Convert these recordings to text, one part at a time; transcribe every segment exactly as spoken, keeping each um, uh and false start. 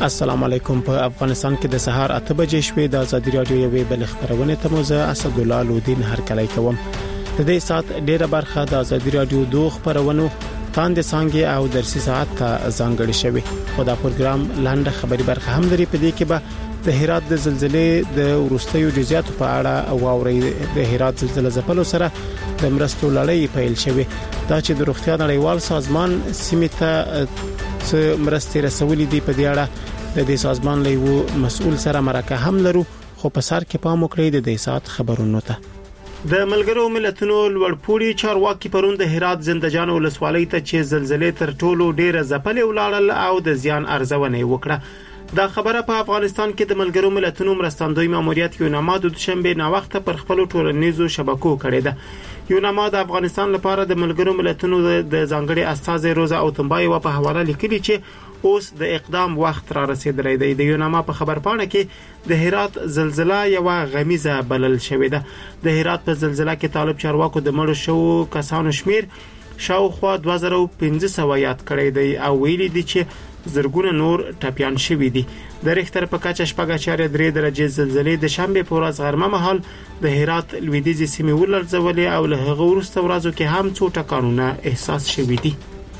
السلام علیکم. په افغانستان کې د سهار اته بجې شوې د ازادي رادیو یوې بل خبرونه ته موزه اسد الله لودین هر کله کوم. د دې سات ډیره برخه د ازادي رادیو دوه خبرونو تاند څنګه او درسي ساعت ته ځانګړي شوی. خو دا پروګرام لاندې خبري برخه هم لري. په دې کې به د هرات د زلزلې د ورستیو جزئیات په اړه او اوري د هرات زلزلې ځپلو سره د مرستو لړۍ پیل شوی. دا چې د روغتیا نړیوال سازمان سیمه ته څه مرستې رسولې دي په دې اړه د دې سازمان له یو مسؤل سره مرکه هم لرو. خو په سر کې پام وکړئ د دې سات خبرونو ته. د ملګرو ملتونو لوړپوړي چارواکي پروند د هرات زندجان ولسوالۍ ته چې زلزلې تر ټولو ډیره ځپلې ولاړل او د زیان ارزونه وکړه. دا خبره په افغانستان کې د ملګرو ملتونو مرستندوی ماموریت یوناما د دوشنبه نا وخت پر خپل ټولنیزو شبکو کړې ده. یوناما د افغانستان لپاره د ملګرو ملتونو د ځانګړي استاذ روزا اوتمبای و په حواله لیکلي چې اوس د اقدام وخت را رسیدلی دی. د یوناما په خبرپاڼه کې د هرات زلزلہ یو غمیزه بلل شوې ده. د هرات په زلزلہ کې طالب چارواکو د مړو شو کسانو شمیر شاوخوا دوه زره پنځه سوه یاد کړی دی او ویلي دي چې زرګونه نور ټاپیان شوي دي. د ریختر په کچه شپږ اعشاریه درې درجه زلزلې د شنبه په ورځ غرمه مهال د هرات لویدیځ سیمې ولړزولې او له هغه وروسته ورځو کې هم څو ټکانونه احساس شوي دي.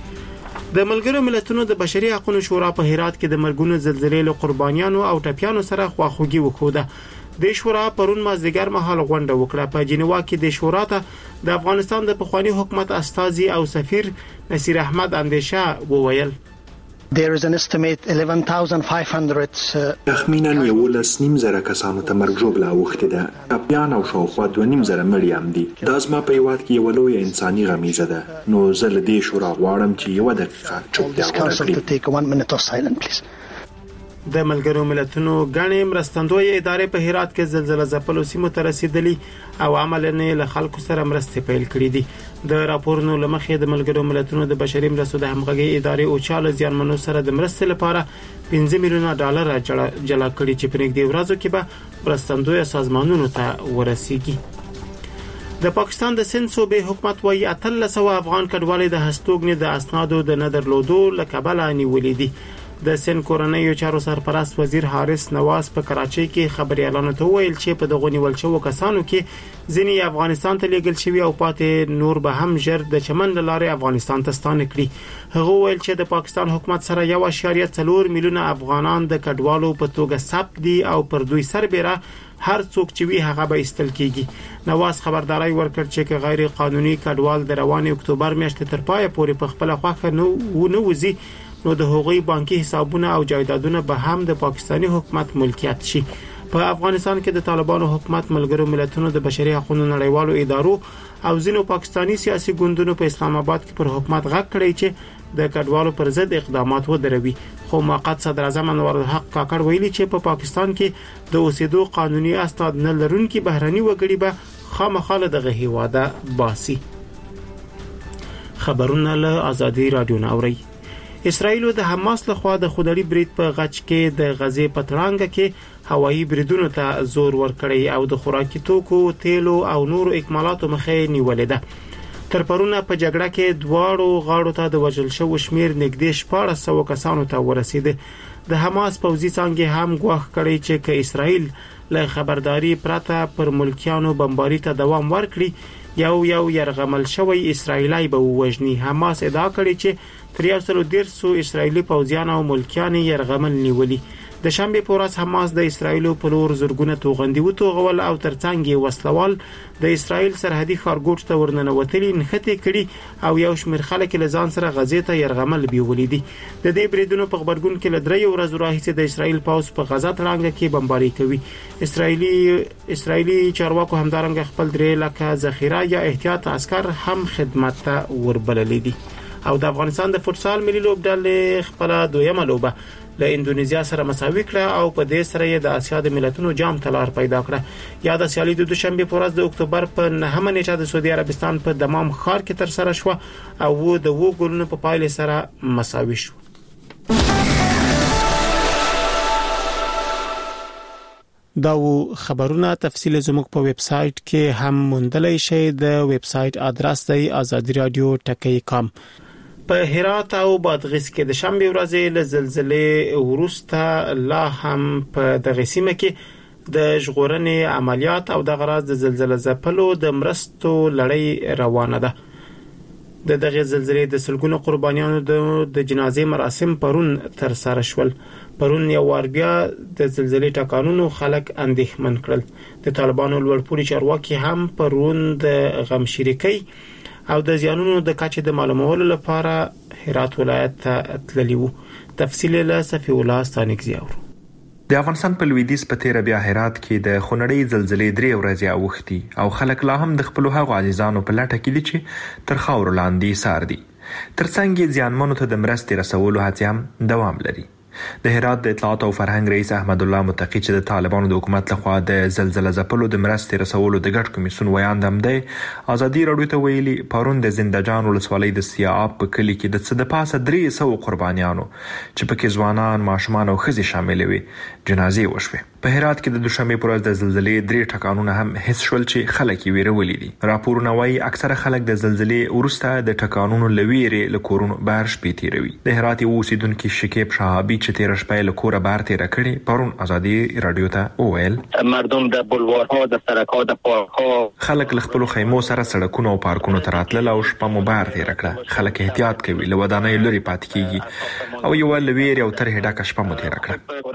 د ملګرو ملتونو د بشري حقوقو شورا په هرات کې د مرګونو زلزلې له قربانیانو او ټاپیانو سره خواخوږي وکړه. د شورا پرون مازدیګر مهال غونډه وکړه. په جنیوا کې د شورا ته د افغانستان د پخوانی حکومت استازي او سفیر نصیر احمد اندیشه وویل There is an estimate eleven thousand five hundred تخمینا یولس نیم زره کسانو ته مرګ ژوبله اوښتې ده. ټاپیان او شاوخوا دوه نیم زره مړي هم دي. دا زما په هیواد کې یوه لویه انساني غمیزه ده. نو زه له دې شورا غواړم چې یوه دقیقه چوپتیا غوره کړي. د ملګرو ملتونو غړي مرستندوی ادارې په هرات کې زلزلہ ځپلو سیمو ته رسیدلی او عملاً له خلکو سره مرستې پیل کړې دي. د راپورونو لمخې د ملګرو ملتونو د بشري مرستو د همغږي ادارې او چاله ځانمنو سره د مرستې لپاره پنځه میلیونه ډالر جلا کړي چې په نږدې ورځو کې به مرستندوی سازمانونو ته ورسیږي. د پاکستان د سند صوبې حکومت وايي اتلس سوه افغان کډوالې د هستوګنې د اسنادو د نه درلودو له کبله نیولې دي. د سند کورنیو چارو سرپرست وزیر حارث نواز په کراچۍ کې خبريالانو ته ویل چې په دغه نیول شوو کسانو کې ځینې افغانستان ته لیږل شوی او پاتې نور به هم ژر د چمن لارې افغانستان ته ستانه کړي. هغه ویل چې د پاکستان حکومت سره یو اشاریه څلور میلیونه افغانان د کډوالو په توګه ثبت دي او پر دوی سربېره هر څوک چې وی هغه به استل کیږي. نواز خبرداري ورکړ چې غیر قانوني کډوال د رواني اکتوبر میاشتې تر پایه پورې په خپل خواخه نو ونه وزي نو د هغوی بانکي حسابونه او جایدادونه به هم د پاکستاني حکومت ملکیت شي. په افغانستان کې د طالبانو حکومت ملګرو ملتونو د بشري حقوقو نړیوالو ادارو او ځینو پاکستاني سیاسي ګوندونو په اسلام آباد کې پر حکومت غږ کړی چې د کډوالو پر ضد اقدامات ودروي. خو موقت صدر اعظم انور الحق کاکړ ویلي چې په پا پاکستان کې د اوسېدو قانوني اسناد نه لرونکي بهرني وګړي به خامخاله دغه هیواده باسي. خبرونه له ازادي رادیو ناوري. اسرائیل د حماس له خوا د خودړي برید په غچ کې د غزې پترانګه کې هوایي بریدونو ته زور ورکړی او د خوراکي توکو، تیلو او نور اکمالاتو مخې نیولې ده. تر پرونه په جګړه کې دواړو غاړو ته د وژل شوو شمیر نږدې شپاړس سوه کسانو ته ورسید. د حماس پوځي څانګې هم ګواښ کړی چې که اسرائیل له خبرداري پرته پر ملکیانو بمباري ته دوام ورکړي یو یو يرغمل شوی اسرائیلای به وژني. حماس ادعا کړی چې تر یو سل ډیرسو اسرائیلي پوځیان او ملکیان يرغمل نیولي. د شنبه په ورځ حماس د اسرائیل په لور زورګونه توغندي وتوغول او ترڅنګ وسلوال د اسرائیل سرحدي ښارګوټ ته ورننوتلي نښته کړي او یو شمېر خلک له ځان سره غزې ته يرغمل بیولې دي. د دې بریدونو په خبرګون کې له درې ورځې راهیسې د اسرائیل پوځ په غزا تړانګه کې بمباري کوي. اسرائیلي اسرائیلي چارواکو همدارنګه خپل درې لکه ذخیره یا احتیاط عسكر هم خدمت ته وربللې دي. او د افغانستان د فوتسال ملي لوبډلې خپل دویمه لوبه له اندونیزیا سره مساوي کړه او په دې سره یې د اسیا د ملتونو جام تلار پیدا کړه. یا د سیالي د دوشنبه په ورځ د اکتوبر په نهمه نیټه د سعودي عربستان په دمام ښار کې تر سره شو او د وو ګولونو په پایله سره مساوي شو. دا خبرونه تفصیل زموږ په ویب سټ کې هم موندلای شئ. د ویب سټ ادرس دی azadi radio ټکی کام. په هرات او بادغیس کې د شنبه ورځې له زلزلې وروسته لا هم په دغه سیمه کې د ژغورنې عملیات او د غراض د زلزلې ځپلو د مرستو لړۍ روانه ده. د دغه زلزلې د سلګونو قربانیانو د جنازې مراسم پرون تر سره شول. پرون یو وار بیا د زلزلې ټکانونو خلک اندېښمن کړل. د طالبانو لوړپوړي چارواکي هم پرون د غم شریکۍ او د زیانونو د کچې د معلومولو لپاره هرات ولایت ته تللی وو. تفصیل له صفی الله ستانکزی اورو. د افغانستان په لویدیځ په تیر بیا هرات کې د خونړۍ زلزلې درې ورځې اوختي او خلک لا هم د خپل هغو عزیزانو په لټه کې دي چې تر خاور لاندې سار دي. ترڅنګ یې ځانمنو ته د مرستې رسولو هڅې هم دوام لري. د هرات د اطلاعات او فرهنګ رئیس احمد الله متقی چې د طالبانو د حکومت لخوا د زلزلې ځپلو د مرستې رسولو د ګډ کمیسیون ویاند هم دی ازادي راډیو ته ویلي پرون د زندهجان ولسوالۍ د سیااب په کلي کې د څه د پاسه درې سوه قربانیانو چې پکې ځوانان، ماشومان او ښځې شامل وي جنازې وشوې. په هرات کې د دوشنبه پر ورځ د زلزلې درې ټکانونه هم حس شول چې خلک یې ویرولي دي. راپورونه وايي اکثره خلک د زلزلې وروسته د ټکانونو لویرې له کورونو بهر شپې تیروي. د هرات یو اوسیدونکي شکیب شهابي چې تیر شپه له کوره بهر تیر کړي پرون ازادي راډیو ته وویل مردم د بلوارها د سړک‌ها د پارک‌ها خلک له خپل خیمو سره سړکونو او پارکونو ته راتلل او شپه مو بهر تیر کړه. خلک احتیاط کوي له ودانۍ لري پاتې کیږي او یو لویر او تر هډه شپه مو تیر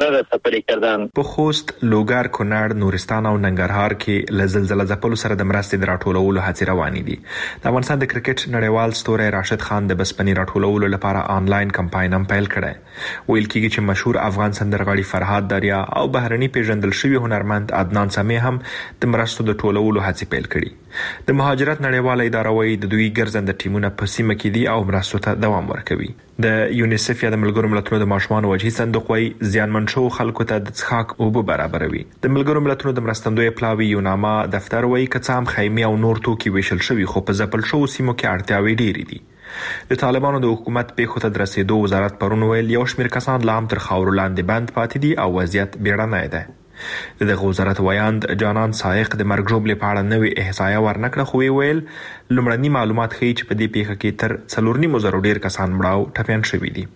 کړه. په خوست، لوګر، کونړ، نورستان او ننګرهار کې له زلزلې ځپلو سره د مرستې د راټولولو هڅې روانې دي. د افغانستان د کرکټ نړیوال ستوری راشد خان د بسپنې راټولولو لپاره آنلاین کمپاین هم پیل کړی. ویل کېږي چې مشهور افغان سندرغاړي فرهاد دریا او بهرني پیژندل شوی هنرمند عدنان سمي هم د مرستو د ټولولو هڅې پیل کړي. د مهاجرت نړیواله اداره وايي د دوی ګرځنده ټیمونه په سیمه کې دي او مرستو ته دوام ورکوي. د یونیسف یا د ملګرو ملتونو د ماشومانو وجهي صندوق وايي زیانمن شوو خلکو ته د څښاک اوبه برابروي. د ملګرو ملتونو د مرستندوی پلاوي یوناما دفتر وايي که څه هم خیمې او نور توکي ویشل شوي خو په ځپل شوو سیمو کې اړتیاوې ډېرې دي. د طالبانو د حکومت پیښو ته د رسیدو وزارت پرون ویل یو شمېر کسان لا هم تر خاورو لاندې بند پاتې دي او وضعیت بیړنی دی. د دغه وزارت ویاند جانان سایق د مرګ ژوبلې په اړه نوې احصایه ورنکړه خو ویل لومړني معلومات ښیي چې په دې پیښه کې تر څلور نیمو زرو ډېر کسان مړه او ټپیان شوي دي.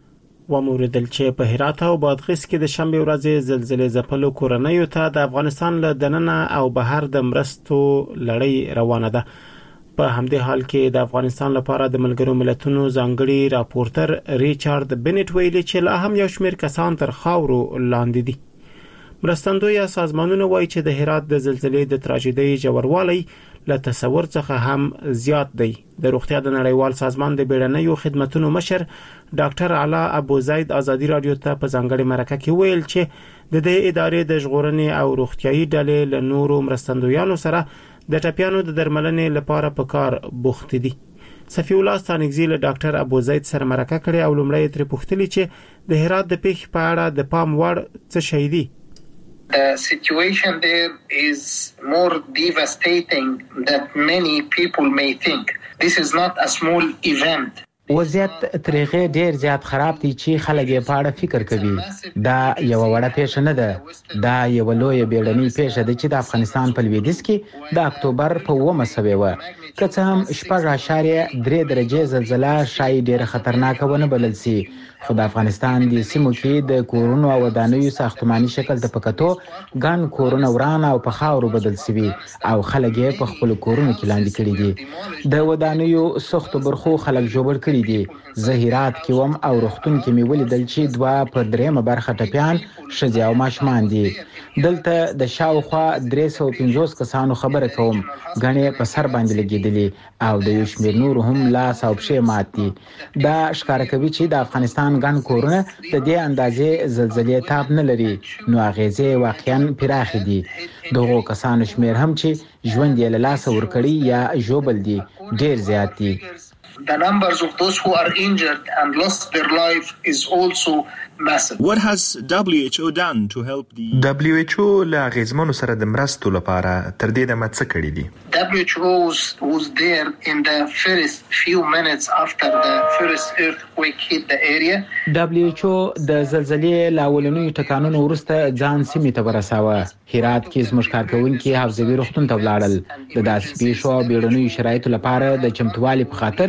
وموردل چې په هرات او بادغیس کې د شنبه ورځې زلزلې ځپلو کورنیو ته د افغانستان له دننه او بهر د مرستو لړۍ روانه ده. په همدې حال کې د افغانستان لپاره د ملګرو ملتونو ځانګړي راپورټر ریچارډ بنټ ویلي چې لا هم یو شمېر کسان تر خاورو لاندې دي. مرستندوی سازمانونه وایي چې د هرات د زلزلې د تراژیدۍ ژوروالی له تصور څخه هم زیات دی. د روغتیا د نړیوال سازمان د بیړنیو خدماتو مشر ډاکټر علا ابو زید ازادي راډیو ته په ځانګړي مرکه کې ویل چې د دې ادارې د ژغورنې او روغتیايي ډلې له نورو مرستندویانو سره د ټپیانو د درملنې لپاره په کار بوخت دي. صفی الله ستانکزی له ډاکټر ابو زید سره مرکه کړې او لومړی ترې پوښتنه چې د هرات د پیښې په اړه د پام وړ څه شي دي. The situation there is more devastating than many people may think. This is not a small event. وضعیت ترغه ډیر زیات خراب دي چې خلک یې په اړه فکر کوي. دا یو وړه پیښه نه ده، دا یو لوی بیړنۍ پیښه ده چې د افغانستان په لویدیځ کې د اکتوبر په اوومه سوې وه. که څه هم شپږ اعشاریه درې درجې زلزله شاید ډیره خطرناکه ونه بلل سي، خو د افغانستان د سیمو کې د کورونو او ودانیو ساختماني شکل ته پکتو ګڼ کورونه وران او په خاورو بدل شوي او خلک یې په خپل کورونو کې لاندې کړي دي. د ودانیو سختو برخو خلک جوړ کړي دي. زهیرات کې وم او روغتون کې مې ولیدل چې دوه پر درېمه برخه ټپیان ښځې او ماشومان دي. دلته د شاوخوا درې سوه پنځوس کسانو خبره کوم، ګڼې په سر باندې لګېدلي او د یو شمېر نور هم لاس او پښې مات دي. دا ښکاره کوي چې د افغانستان ګڼ کورونه د دې اندازې زلزلې تاب نه لري، نو اغېزې واقعا پراخې دي. دغو کسانو شمېر هم چې ژوند یې له لاسه ورکړي یا ژوبل دي ډېر زیات دي. The numbers of those who are injured and lost their life is also massive. What has W H O done to help the W H O له غیزمنو سره د مرستو لپاره تر دې دمه څه کړي دي؟ W H O was, was there in the first few minutes after the first earthquake hit the area. W H O د زلزلې له اولنیو ټکانونو وروسته ځان سیمې ته ورساوه. هرات کې زموږ کارکوونکي حافظوي روغتون ته ولاړل. د داسې پیښو او بیړنیو شرایطو لپاره د چمتووالي په خاطر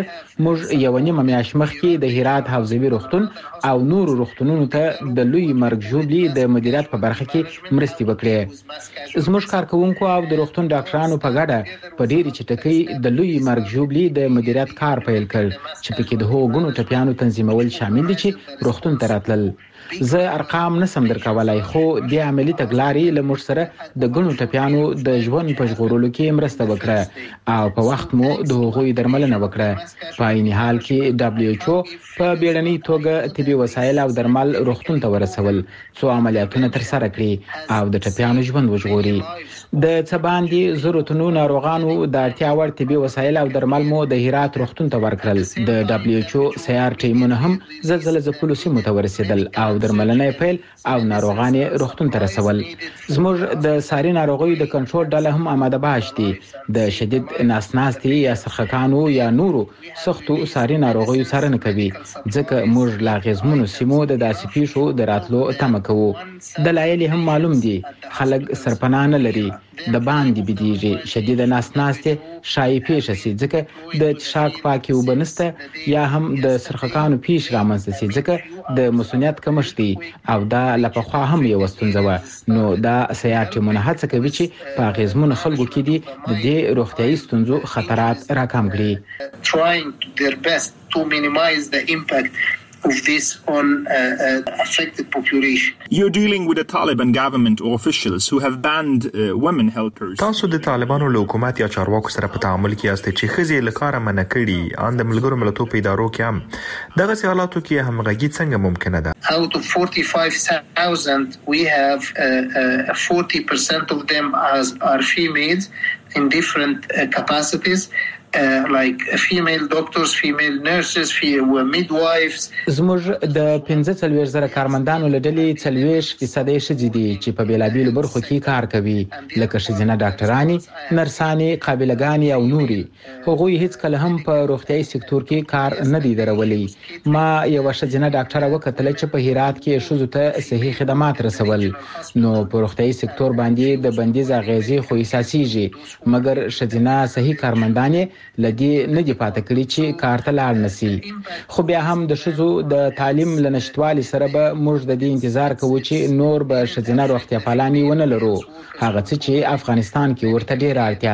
موږ یو نیمه میاشت مخکې د هرات حوزوي روغتون او نورو روغتونونو ته د لوی مرګ ژوبلي د مدیریت په برخه کې مرستې وکړې. زموږ کارکونکو او د روغتون ډاکټرانو په ګډه په ډېرې چټکۍ د لوی مرګ ژوبلي د مدیریت کار پیل کړ چې پکې د هغو ګڼو ټپیانو تنظیمول شامل دي چې روغتون ته راتلل. زه ارقام نسم درکولای، خو د عملی تګلارې له موږ سره د ګڼو ټپیانو د ژوند په ژغورلو کې مرسته وکړه او په وخت مو د هغوی درملنه وکړه. په عین حال کې دبليو ایچ او په بیړنۍ توګه طبي وسایل او درمل روغتون ته ورسول څو عملیاتونه ترسره کړي او د ټپیانو ژوند وژغوري. د څه باندې زرو تنو ناروغانو د اړتیا وړ طبي وسایل او درمل مو د هرات روغتون ته ورکړل. د دبليو ایچ او سیار ټیمونه هم زلزلې ځپلو سیمو ته ورسېدل او درملنه پیل او ناروغانې روغتون ته رسول. زموږ د ساري ناروغیو د کنټرول ډله هم آماده باش دي. د شدید ناسناستي یا سرخکانو یا نورو سختو ساري ناروغیو څارنه کوي، ځکه موږ لا غزمونو سیمو د داسې پیښو د راتلو تمه کوو. دلایل هم معلوم دي، خلک سرپناه نه لري، د باندې بيدیږي، شدید ناسناسته شایع پیښه سي ځکه د تشاک پاکي وبنسته یا هم د سرخکانو پیښ رامنځته سي ځکه د مسونیت کمشتي او دا لپخوا هم یو ستونزه و. نو دا سیاټمونه هڅه کوي چې په غزمون خلکو کې دي د دې روغتيایي ستونزو خطرات راکم کړي. Trying their best to minimize the impact of this on uh, uh, affected population. You're dealing with the Taliban government or officials who have banned uh, women helpers. تاسو د طالبانو له حکومت یا چارواکو سره په تعامل کې یاست چې ښځې له کاره منع کړي. ان د ملګرو ملتونو په ادارو کې هم دغه حالاتو کې همغږي څنګه ممکنه ده؟ Out of forty-five thousand we have uh, uh, forty percent of them as are females in different uh, capacities. Uh, like female doctors, female nurses, female midwives. زموږ د پنځه څلوېښت زره کارمندانو له ډلې څلوېښت فیصدي ښځې دي چې په بېلابېلو برخو کې کار کوي، لکه ښځینه ډاکټرانې، نرسانې، قابلګانې او نورې. هغوی هیڅکله هم په روغتیایي سکتور کې کار نه دی درولی. ما یوه ښځینه ډاکټره وکتله چې په هرات کې ښځو ته صحي خدمات رسول. نو په روغتیایي سکتور باندې د بندیز اغیزې خو احساسیږي، مګر ښځینه صحي کارمندانې لدی نه دی پاتې کړی چې کار ته لاړ نسی. خو بیا هم د ښځو د تعلیم له نشټوالي سره به موږ د دې انتظار کوو چې نور به ښځینه روغتیا پالانې ونه لرو، هغه څه چې افغانستان کې ورته ډېره اړتیا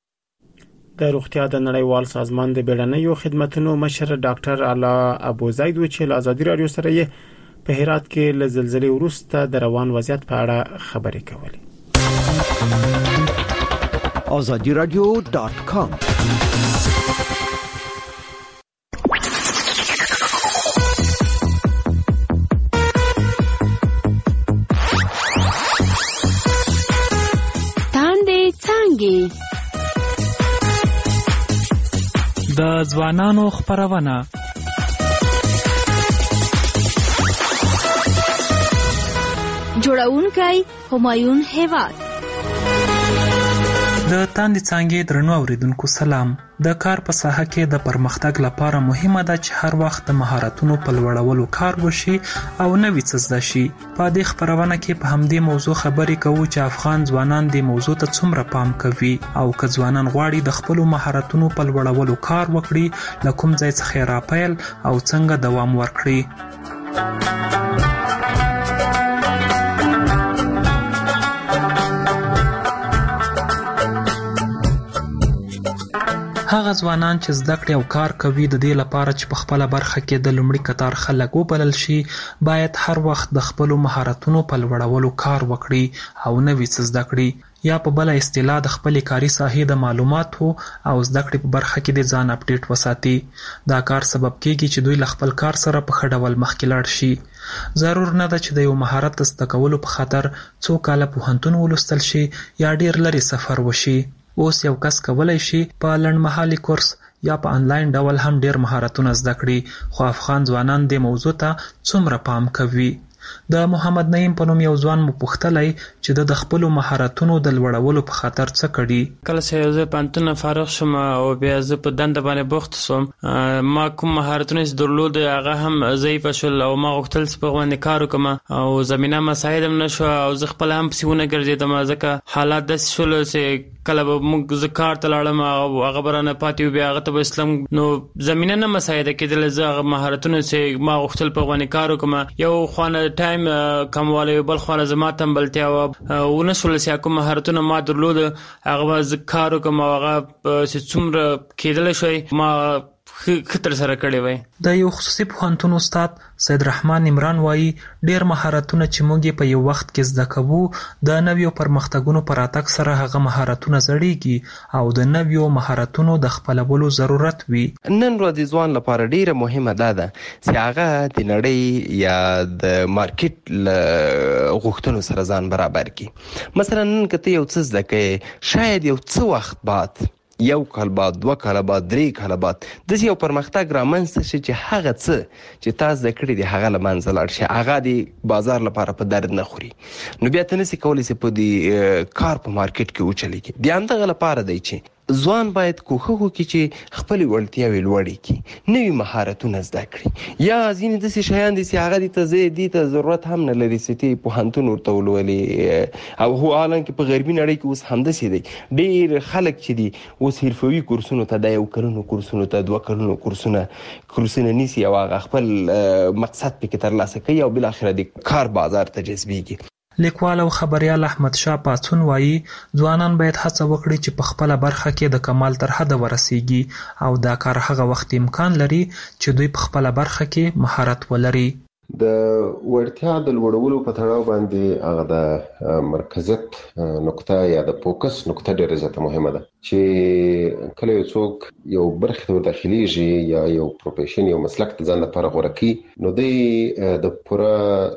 ده. د روغتیا د نړیوال سازمان د بیړنیو خدماتو مشر ډاکټر علا ابو زید و چې له ازادي رادیو سره یې په هرات کې له زلزلې وروسته د روان وضعیت په اړه خبرې کولې. azadi radio dot com د ځوانانو خبرونه جوړونکي همایون هیواد. د تاندې څانګې درنو اوریدونکو سلام. د کار په ساحه کې د پرمختګ لپاره مهمه ده چې هر وخت د مهارتونو په لوړولو کار وشي او نوې څه زده شي. په دې خبرونه کې په همدې موضوع خبرې کوو چې افغان ځوانان دې موضوع ته څومره پام کوي او که ځوانان غواړي د خپل مهارتونو په لوړولو کار وکړي، له کوم ځای څخه راپیل او څنګه دوام ورکړي. هغه ځوانان چې زده کړې او کار کوي د دې لپاره چې په خپل برخه کې د لومړي قطار خلک وبلل شي، باید هر وخت د خپل مهارتونو په لوړولو کار وکړي او نوې څه زده کړي، یا په بل اصطلاح د خپل کاري ساحې د معلوماتو او زده کړې په برخه کې د ځان اپډیټ وساتي. دا کار سبب کېږي چې دوی له خپل کار سره په ښه ډول مخکې لاړ شي. ضرور نه ده چې د یو مهارت د زده کولو په خاطر څو کاله پوهنتون ولوستل شي یا ډیر لرې سفر وشي. اوس یو کس کولای شي په لنډمهالي کورس یا په انلاین ډول هم ډیر مهارتونه زده کړي، خو افغان ځوانان دې موضوع ته څومره پام کوي؟ د محمد نعیم په نوم یو ځوان مو پوښتلی چې د خپل مهارتونو د لوړولو په خاطر څه کړي. کله چې زه پانتون فارغ شوم او بیا زه په دنده باندې بوخت شوم، ما کوم مهارتونه چې درلود هغه هم ضعیف شول او ما غوښتل چې په باندې کار وکړم او زمينه مساعد هم نشو او زه خپل هم پسونه ګرځیدم ځکه حالات داسې شول چې کله به موږ زه کار ته لاړم او هغه برانه پاتې بیا هغه ته اسلام نو زمينه نه مساعده کېدل. زه هغه مهارتونه چې ما غوښتل په باندې کار وکړم یو خوانه ټایم کمواله بل خوانه زما تمبلتیا او ونسول چې کوم مهارتونه ما درلود هغه ز کار وکړم هغه چې څومره کېدل شوی ما خطر سره کړی وای. د یو خصوصي پوهنتون استاد سید رحمان عمران وایي ډیر مهارتونه چې موږ په یو وخت کې زده کوو د نویو پرمختګونو پر اتک سره هغه مهارتونه زړیږي او د نویو مهارتونو د خپلولو ضرورت وي. نن ورځ ځوان لپاره ډیره مهمه ده ده چې هغه د نړۍ یا د مارکیټ غوښتنو سره ځان برابر کړي. مثلا نن کته یو څه زده کوي شاید یو څه وخت بعد یو کال بعد دوه کال بعد درې کال بعد د یو پرمختګ رامنځته شي چې هغه څه چې تاسو د کړی دی هغه لمنځه لاړ شي هغه د بازار لپاره په درد نه خوري نو بیا ته نسی کولی چې په دې کار په مارکیټ کې وچلېږي. بیا همدغه لپاره دی چې ځوان باید کوښښ وکړي چې خپل وړتیاوې لوړې کړي نوي مهارتونه زده کړي یا ځینې داسې شیان دي چې هغه دې ته زه دې ته ضرورت هم نه لري چې ته پوهنتون ورته ولولې او هو حالانکه په غربي نړۍ کې اوس همداسې دی ډېر خلک چې دي اوس حرفوي کورسونو ته د یو کلونو کورسونو ته دوه کلونو کورسونه کورسونه نیسي او هغه خپل مقصد پکې ترلاسه کوي او بالاخره د کار بازار ته جذبېږي. لیکوال او خبریال احمد شاه پاڅون وایي ځوانان باید هڅه وکړي چې په خپله برخه کې د کمال تر حده ورسیږي او دا کار هغه وخت امکان لري چې دوی په خپله برخه کې مهارت ولري. د وړتیا د لوړولو په تړاو باندې هغه د مرکزیت نقطه یا د فوکس نقطه ډېره زیاته مهمه ده چې کله یو څوک یو برخه ته داخليږي یا یو پروفیشن یو مسلک ته ځان لپاره غوره کوي نو دی د پوره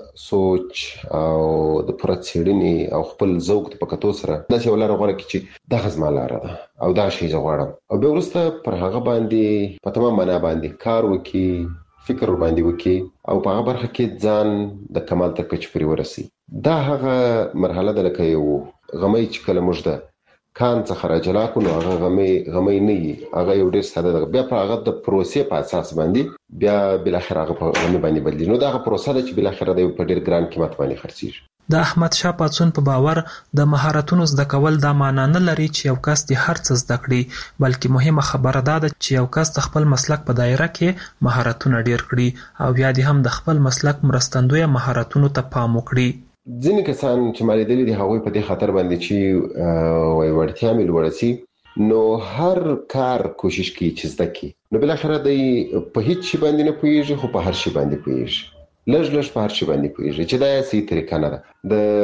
سوچ او د پوره څېړنې او خپل ذوق په کتو سره داسې ولاره غوره کوي چې دغه زما لاره ده او دا شی زه غواړم او بیا وروسته پر هغه باندې په تمام معنا باندې کار وکړي فکر ور باندې وکړي او په هغه برخه کې ځان د کمال تر کچې پورې ورسي. دا هغه مرحله ده لکه یو غمی چې کله موږ ده کان څخه راجلا کو نو هغه غمی غمی نه وي هغه یو ډېر ساده ده بیا په هغه د پروسې په اساس باندې بیا بل اخر هغه په غمی باندې بدلی نو دا هغه پروسه ده چې بل اخر د په ډېر ګران قیمت باندې خرڅیږي. د احمد شاه پاڅون په باور د مهارتونو زده کول دا معنا نه لري چې یو کس د هر څه زده کړي بلکې مهمه خبره ده چې یو کس د خپل مسلک په دایره کې مهارتونه ډیر کړي او بیا د هم د خپل مسلک مرستندوی مهارتونو ته پام وکړي. ځینې کسان چې مالي دلی دي هغوی په دې خاطر باندې چې وای وړتیا مې لوړه سي نو هر کار کوشش کوي چې زده کړي نو بل اخر دی په هیڅ شي باندې نه پوهیږي خو په هر شي باندې پوهیږي لږ لږ په هر شي باندې پوهیږي چې دا یې صحیح طریقه نه ده.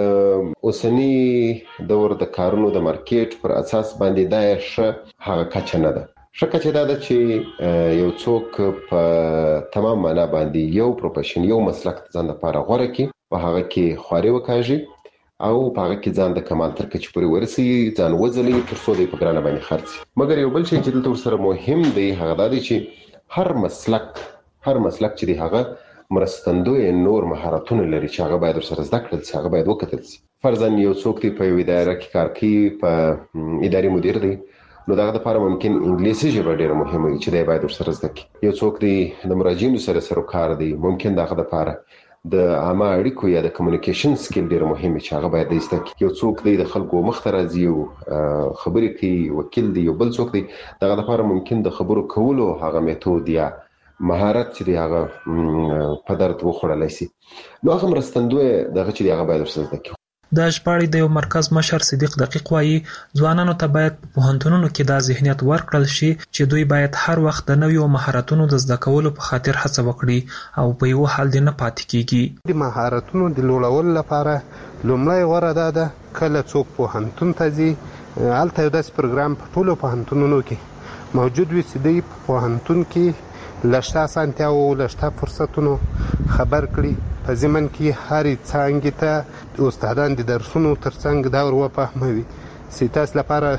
د اوسني دور د کارونو د مارکیټ پر اساس باندې دا یې ښه هغه کچه نه ده. ښه کچه دا ده چې یو څوک په تمام معنا باندې یو پروفیشن یو مسلک ځان لپاره غوره کړي په هغه کې خواري وکاږي او په هغه کې ځان د کمال تر کچې پورې ورسي ځان وځلي تر څو د په ګرانه باندې خرڅي. مګر یو بل شی چې دلته ورسره مهم دی هغه دا دی چې هر مسلک هر مسلک چې دی هغه مرستندوی نور مهارتونه لري چې هغه باید ورسره زده کړل شي هغه باید وکتل شي. فرضاً یو څوک دی په یو اداره کې کار کوي په اداري مدیر دی نو دغه لپاره ممکن انګلیسي ژبه ډیره مهمه وي چې دی باید ورسره زده کړي. یو څوک دی د مراجعینو سره سروکار دی ممکن دغه لپاره د عامه اړیکو یا د کمیونیکیشن سکیل ډیره مهمه چې هغه باید زده کړي. یو څوک دی د خلکو مخ ته راځي او خبرې کوي وکیل دی یو بل څوک دی دغه لپاره ممکن د خبرو کولو هغه میتود یا مهارت چې هغه په درد وخوړلای شي نو هغه مرستندوی دغه چې هغه باید ورسره زده کړي. د ژباړې د یو مرکز مشر صدیق دقیق وایي ځوانانو ته باید په پوهنتونونو کې دا ذهنیت ورکړل شي چې دوی باید هر وخت د نویو مهارتونو د زده کولو په خاطر هڅه وکړي او په یو حال دې نه پاتې کیږي. د مهارتونو د لوړولو لپاره لومړی غوره ده ده کله څوک پوهنتون ته ځي هلته یو داسې پروګرام په ټولو پوهنتونونو کې موجود وي چې دوی په پوهنتون کې لشته اسانتیاو لشته فرصتونو خبر کړي په ضمن کې هرې څانګې ته استادان د درسونو ترڅنګ دا ور وفهموي چې تاسو لپاره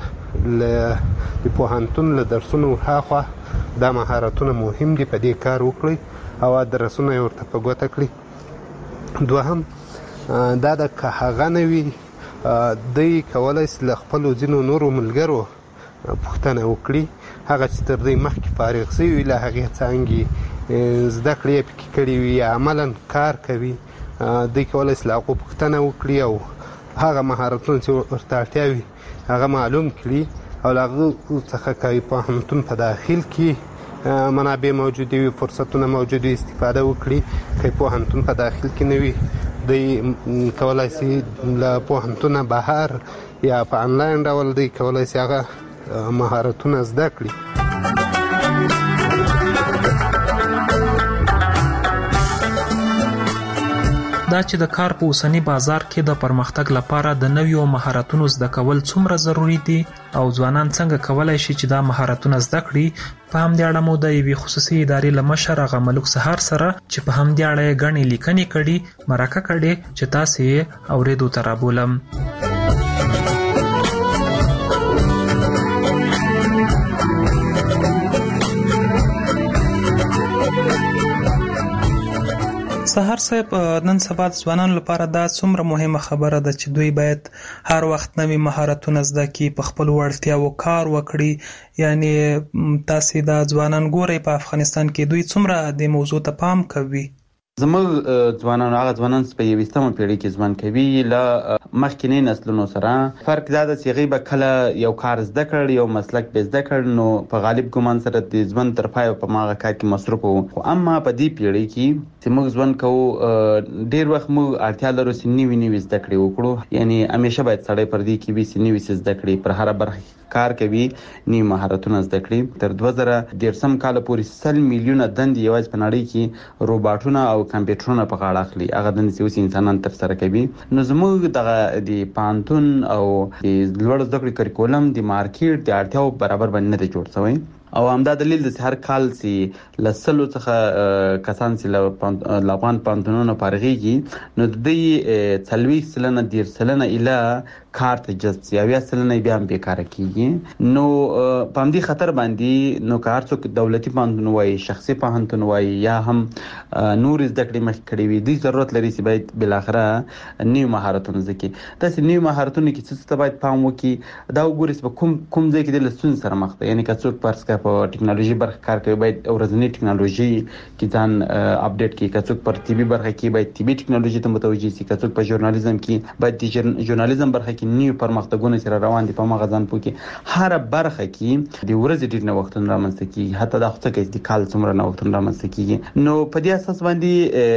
د پوهنتون له درسونو هاخوا دا مهارتونه مهم دي په دې کار وکړئ او درسونه یې ورته په ګوته کړي دوهم دا د که هغه نه وي دوی کولی شي له خپلو ځینو نورو ملګرو پوښتنه وکړي هغه چې تر دوی مخکې فارغ شوي وي له هغې څانګې زده کړې یې پکې کړي وي یا عملا کار کوي دوی کولی شي له هغو پوښتنه وکړي او هغه مهارتونه چې ورته اړتیا وي هغه معلوم کړي او له هغه څخه که پوهنتون په داخل کې منابع موجودې وي فرصتونه موجود وي استفاده وکړي که پوهنتون په داخل کې نه وي دوی کولی شي له پوهنتونه بهر یا په انلاین ډول دوی کولی شي هغه مهارتونه زده کړي. دا چې د کار په اوسنی بازار کې د پرمختګ لپاره د نویو مهارتونو زده کول څومره ضروری دي او ځوانان څنګه کولای شي چې دا مهارتونه زده کړي، په همدې اړه مو د یوې خصوصي ادارې له مشر هغه ملک سهار سره چې په همدې اړه یې ګڼې لیکنې کړي مرکه کړې چې تاسې یې اورېدو ته رابولم. سهار صاحب، نن سبا د ځوانانو لپاره دا څومره مهمه خبره ده چې دوی باید هر وخت نوي مهارتونه زده کړي، په خپلو وړتیاوو کار وکړي. یعنی تاسې دا ځوانان ګورئ په افغانستان کې دوی څومره دې موضوع ته پام کوي؟ زموږ ځوانان هغه ځوانان چې په یویشتمه پیړۍ کې ژوند کوي له مخکینی نسلونو سره فرق دا ده چې هغوی به کله یو کار زده کړ، یو مسلک به زده کړ، نو په غالب ګمان سره د ژوند تر پایه په هماغه کار کې مصروف وو. خو اما په دې پیړۍ کې چې موږ ژوند کوو ډېر وخت موږ اړتیا لرو چې نوي نوي زده کړې وکړو. یعنی همیشه باید سړی پر دې کې وي چې نوي څه زده کړي، پر هره برخه کار کوي، نوي مهارتونه زده کړي. تر دوه زره دېرشم کاله پورې سل میلیونه دندې یوازې په نړۍ کې روباټونه او کمپیوټرونه په غاړه اخلي، هغه دندې چې اوس انسانان ترسره کوي. نو زموږ دغه د پوهنتون او د لوړ زده کړې کریکولم د مارکیټ د اړتیاو برابر باندې نه دی جوړ شوی. او همدا دلیل دی چې هر کال چې له سلو څخه کسان چې له افغان پوهنتونونو فارغېږي نو د دوی څلوېښت سلنه دېرش سلنه ایله کار ته جذب شي، اویا سلنه بیا هم بېکاره کېږي. نو په همدې خطر باندې نو که هر څوک دولتي پوهنتون وایي، شخصي پوهنتون وایي، یا هم نورې زده کړې مخکې کړې وي، دوی ضرورت لري چې باید بالاخره نوي مهارتونه زده کړي. داسې نوي مهارتونو کې څه څه ته باید پام وکړي، دا وګورئ چې په کوم کوم ځای کې دی له ستونزې سره مخ دی. یعنې که څوک فرض کړه په ټکنالوژي برخه کار کوي باید ورځنۍ ټکنالوژي کې ځان اپډیټ کړي، که څوک پر طبي برخه کې باید طبي ټکنالوژي ته متوجه شي، که څوک په ژورنالیزم کې باید د ژورنالیزم برخه کې نوي پرمختګونه چې روان دي په هماغه ځان پوه کړي. هره برخه کې د ورځې ډېر نوښتونه رامنځته کېږي، حتی دا خو څه کوي د کال څومره نوښتونه رامنځته کېږي. نو په دې اساس باندې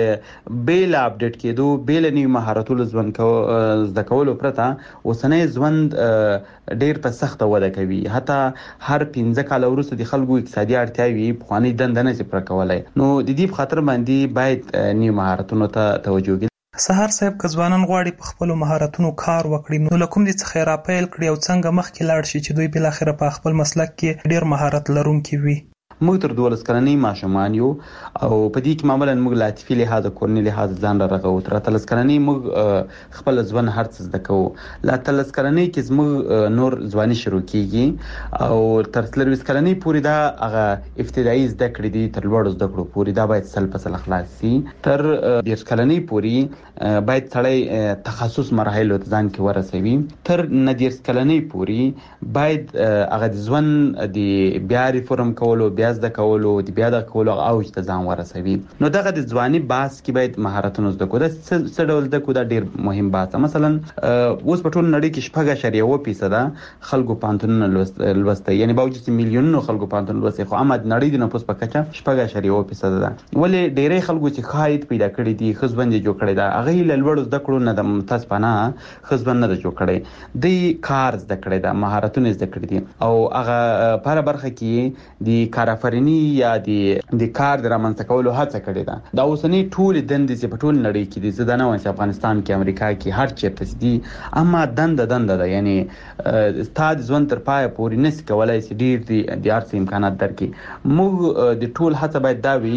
بې له اپډیټ کېدو، بې له نوي مهارتونو ژوند زده کولو پرته اوسنی ژوند ډېر په سخته وده کوي. حتی هر پنځه کاله وروسته د خلکو اقتصادي اړتیاوې پخوانۍ دنده نه شي پوره کولی. نو د دې په خاطر باندې باید نوي مهارتونو ته توجه وکړي. سهار صاحب، که ځوانان غواړي په خپلو مهارتونو کار وکړي نو له کوم دې څخه یې راپیل کړي او څنګه مخکې لاړ شي چې دوی بالاخره په خپل مسلک کې ډېر مهارت لرونکي وي؟ موږ تر دولس کلنۍ ماشومان یو او په دې کې معمولا موږ له عاطفي لحاظه کورني لحاظه ځان را رغوو. تر اتلس کلنۍ موږ خپل ژوند هر څه زده کوو. له اتلس کلنۍ کې زموږ نور ځواني شروع کیږي او تر څلوېښت کلنۍ پورې دا هغه ابتدایي زده کړې دي، تر لوړو زده کړو پورې دا باید سل په سل خلاص شي. تر دېرش کلنۍ پورې باید سړی تخصص مراحلو ته ځان کې ورسوي. تر نه دېرش کلنۍ پورې باید هغه د ژوند د بیا ریفورم کولو، بیا زده کولو، د بیا د کولو اوج ته ځان ورسوي. نو دغه د ځواني بحث کې باید مهارتونه زده کړو. دا څه ډول زده کړو؟ دا ډېر مهم بحث. مثلا اوس په ټول نړۍ کې شپږ اعشاریه اوه فیصده خلکو پوهنتونونه لوستی، یعنی باوجود چې میلیونونو خلکو پوهنتون لوستی، خو اما د نړۍ د نفوس په کچه شپږ اعشاریه اوه فیصده ده. ولې ډېری خلکو چې ښه عاید پیدا کړي دي، ښه ژوند یې جوړ کړی ده، هغوی له لوړو زده کړو نه د ممتاز پناه ښه ژوند نه ده جوړ کړی. دوی کار زده کړی ده، مهارتونه زده کړي دي او هغه په هره برخه کې د کارآفریني یا د د کار د رامنځته کولو هڅه کړې ده. دا اوسنۍ ټولې دندې چې په ټول نړۍ کې دي، زه دا نه وایم چې افغانستان کې، امریکا کې، هر چېرته چې دي، اما دنده دنده ده. یعنی ستا د ژوند تر پایه پورې نشي کولی چې ډېر د هر څه امکانات درکړي. موږ د ټول هڅه باید دا وي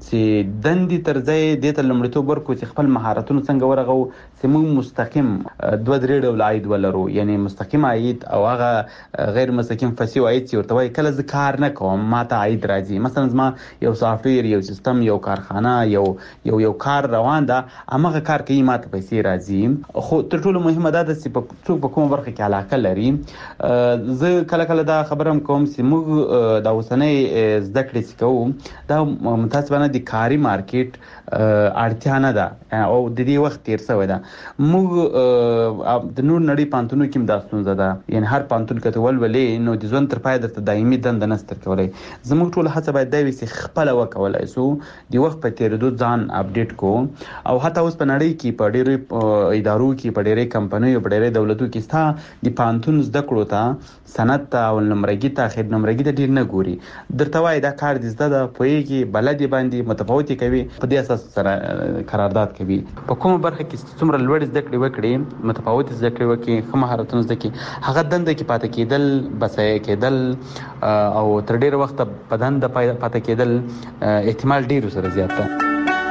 چې دندې تر ځای دې ته لومړیتوب ورکړو چې خپل مهارتونه څنګه ورغو چې موږ مستقیم دوه درې ډول عاید ولرو، یعنی مستقیم عاید او هغه غیر مستقیم فصیح عاید چې ورته وایي کله زه کار نه کوم ماته عاید راځي. مثلا زما یو سافټویر، یو سیستم، یو کارخانه، یو یو یو کار روان ده، همغه کار کوي ماته پیسې راځي. خو تر ټولو مهمه دا ده چې په څوک په کومه برخه کې علاقه لري. زه کله کله دا خبره هم کوم چې موږ د اوسنۍ زده کړې چې کوو دا متاسفانه د کاري مارکیټ اړتیا نه ده او د دې وخت تیر شوی ده. موږ د نور نړۍ پانتونو کې دا ستونزه ده، یعنی هر پانتون کې ولولې نو د ژوند تر پای درته دایمي دنده نستر کولای. زموږ ټول هڅه باید دا وي چې خپل وکولای سو د وخت په تیریدو ځان اپډیټ کو. او حتی اوس په نړۍ کې په ډېرو ادارو کې په ډېرې کمپنیو په ډېرې دولتو کې ستا د پانتون زده کړو ته سند ته او نمرګي ته خیر نمرګي ته ډېر نه ګوري، درته وایي دا کار دې زده ده پوهېږي بلدې باندې متفاوتې کوي، په دې اساس سره قرارداد کوي. په کومه برخه کې څومره لوړ زده کړې وکړي، متفاوت زده کړې وکړي، ښه مهارتونه زده کړي، هغه دنده کې پاتې کېدل، بسایه کېدل او تر ډېره وخته په دنده پاتې کېدل احتمال ډېر سره زیات ده.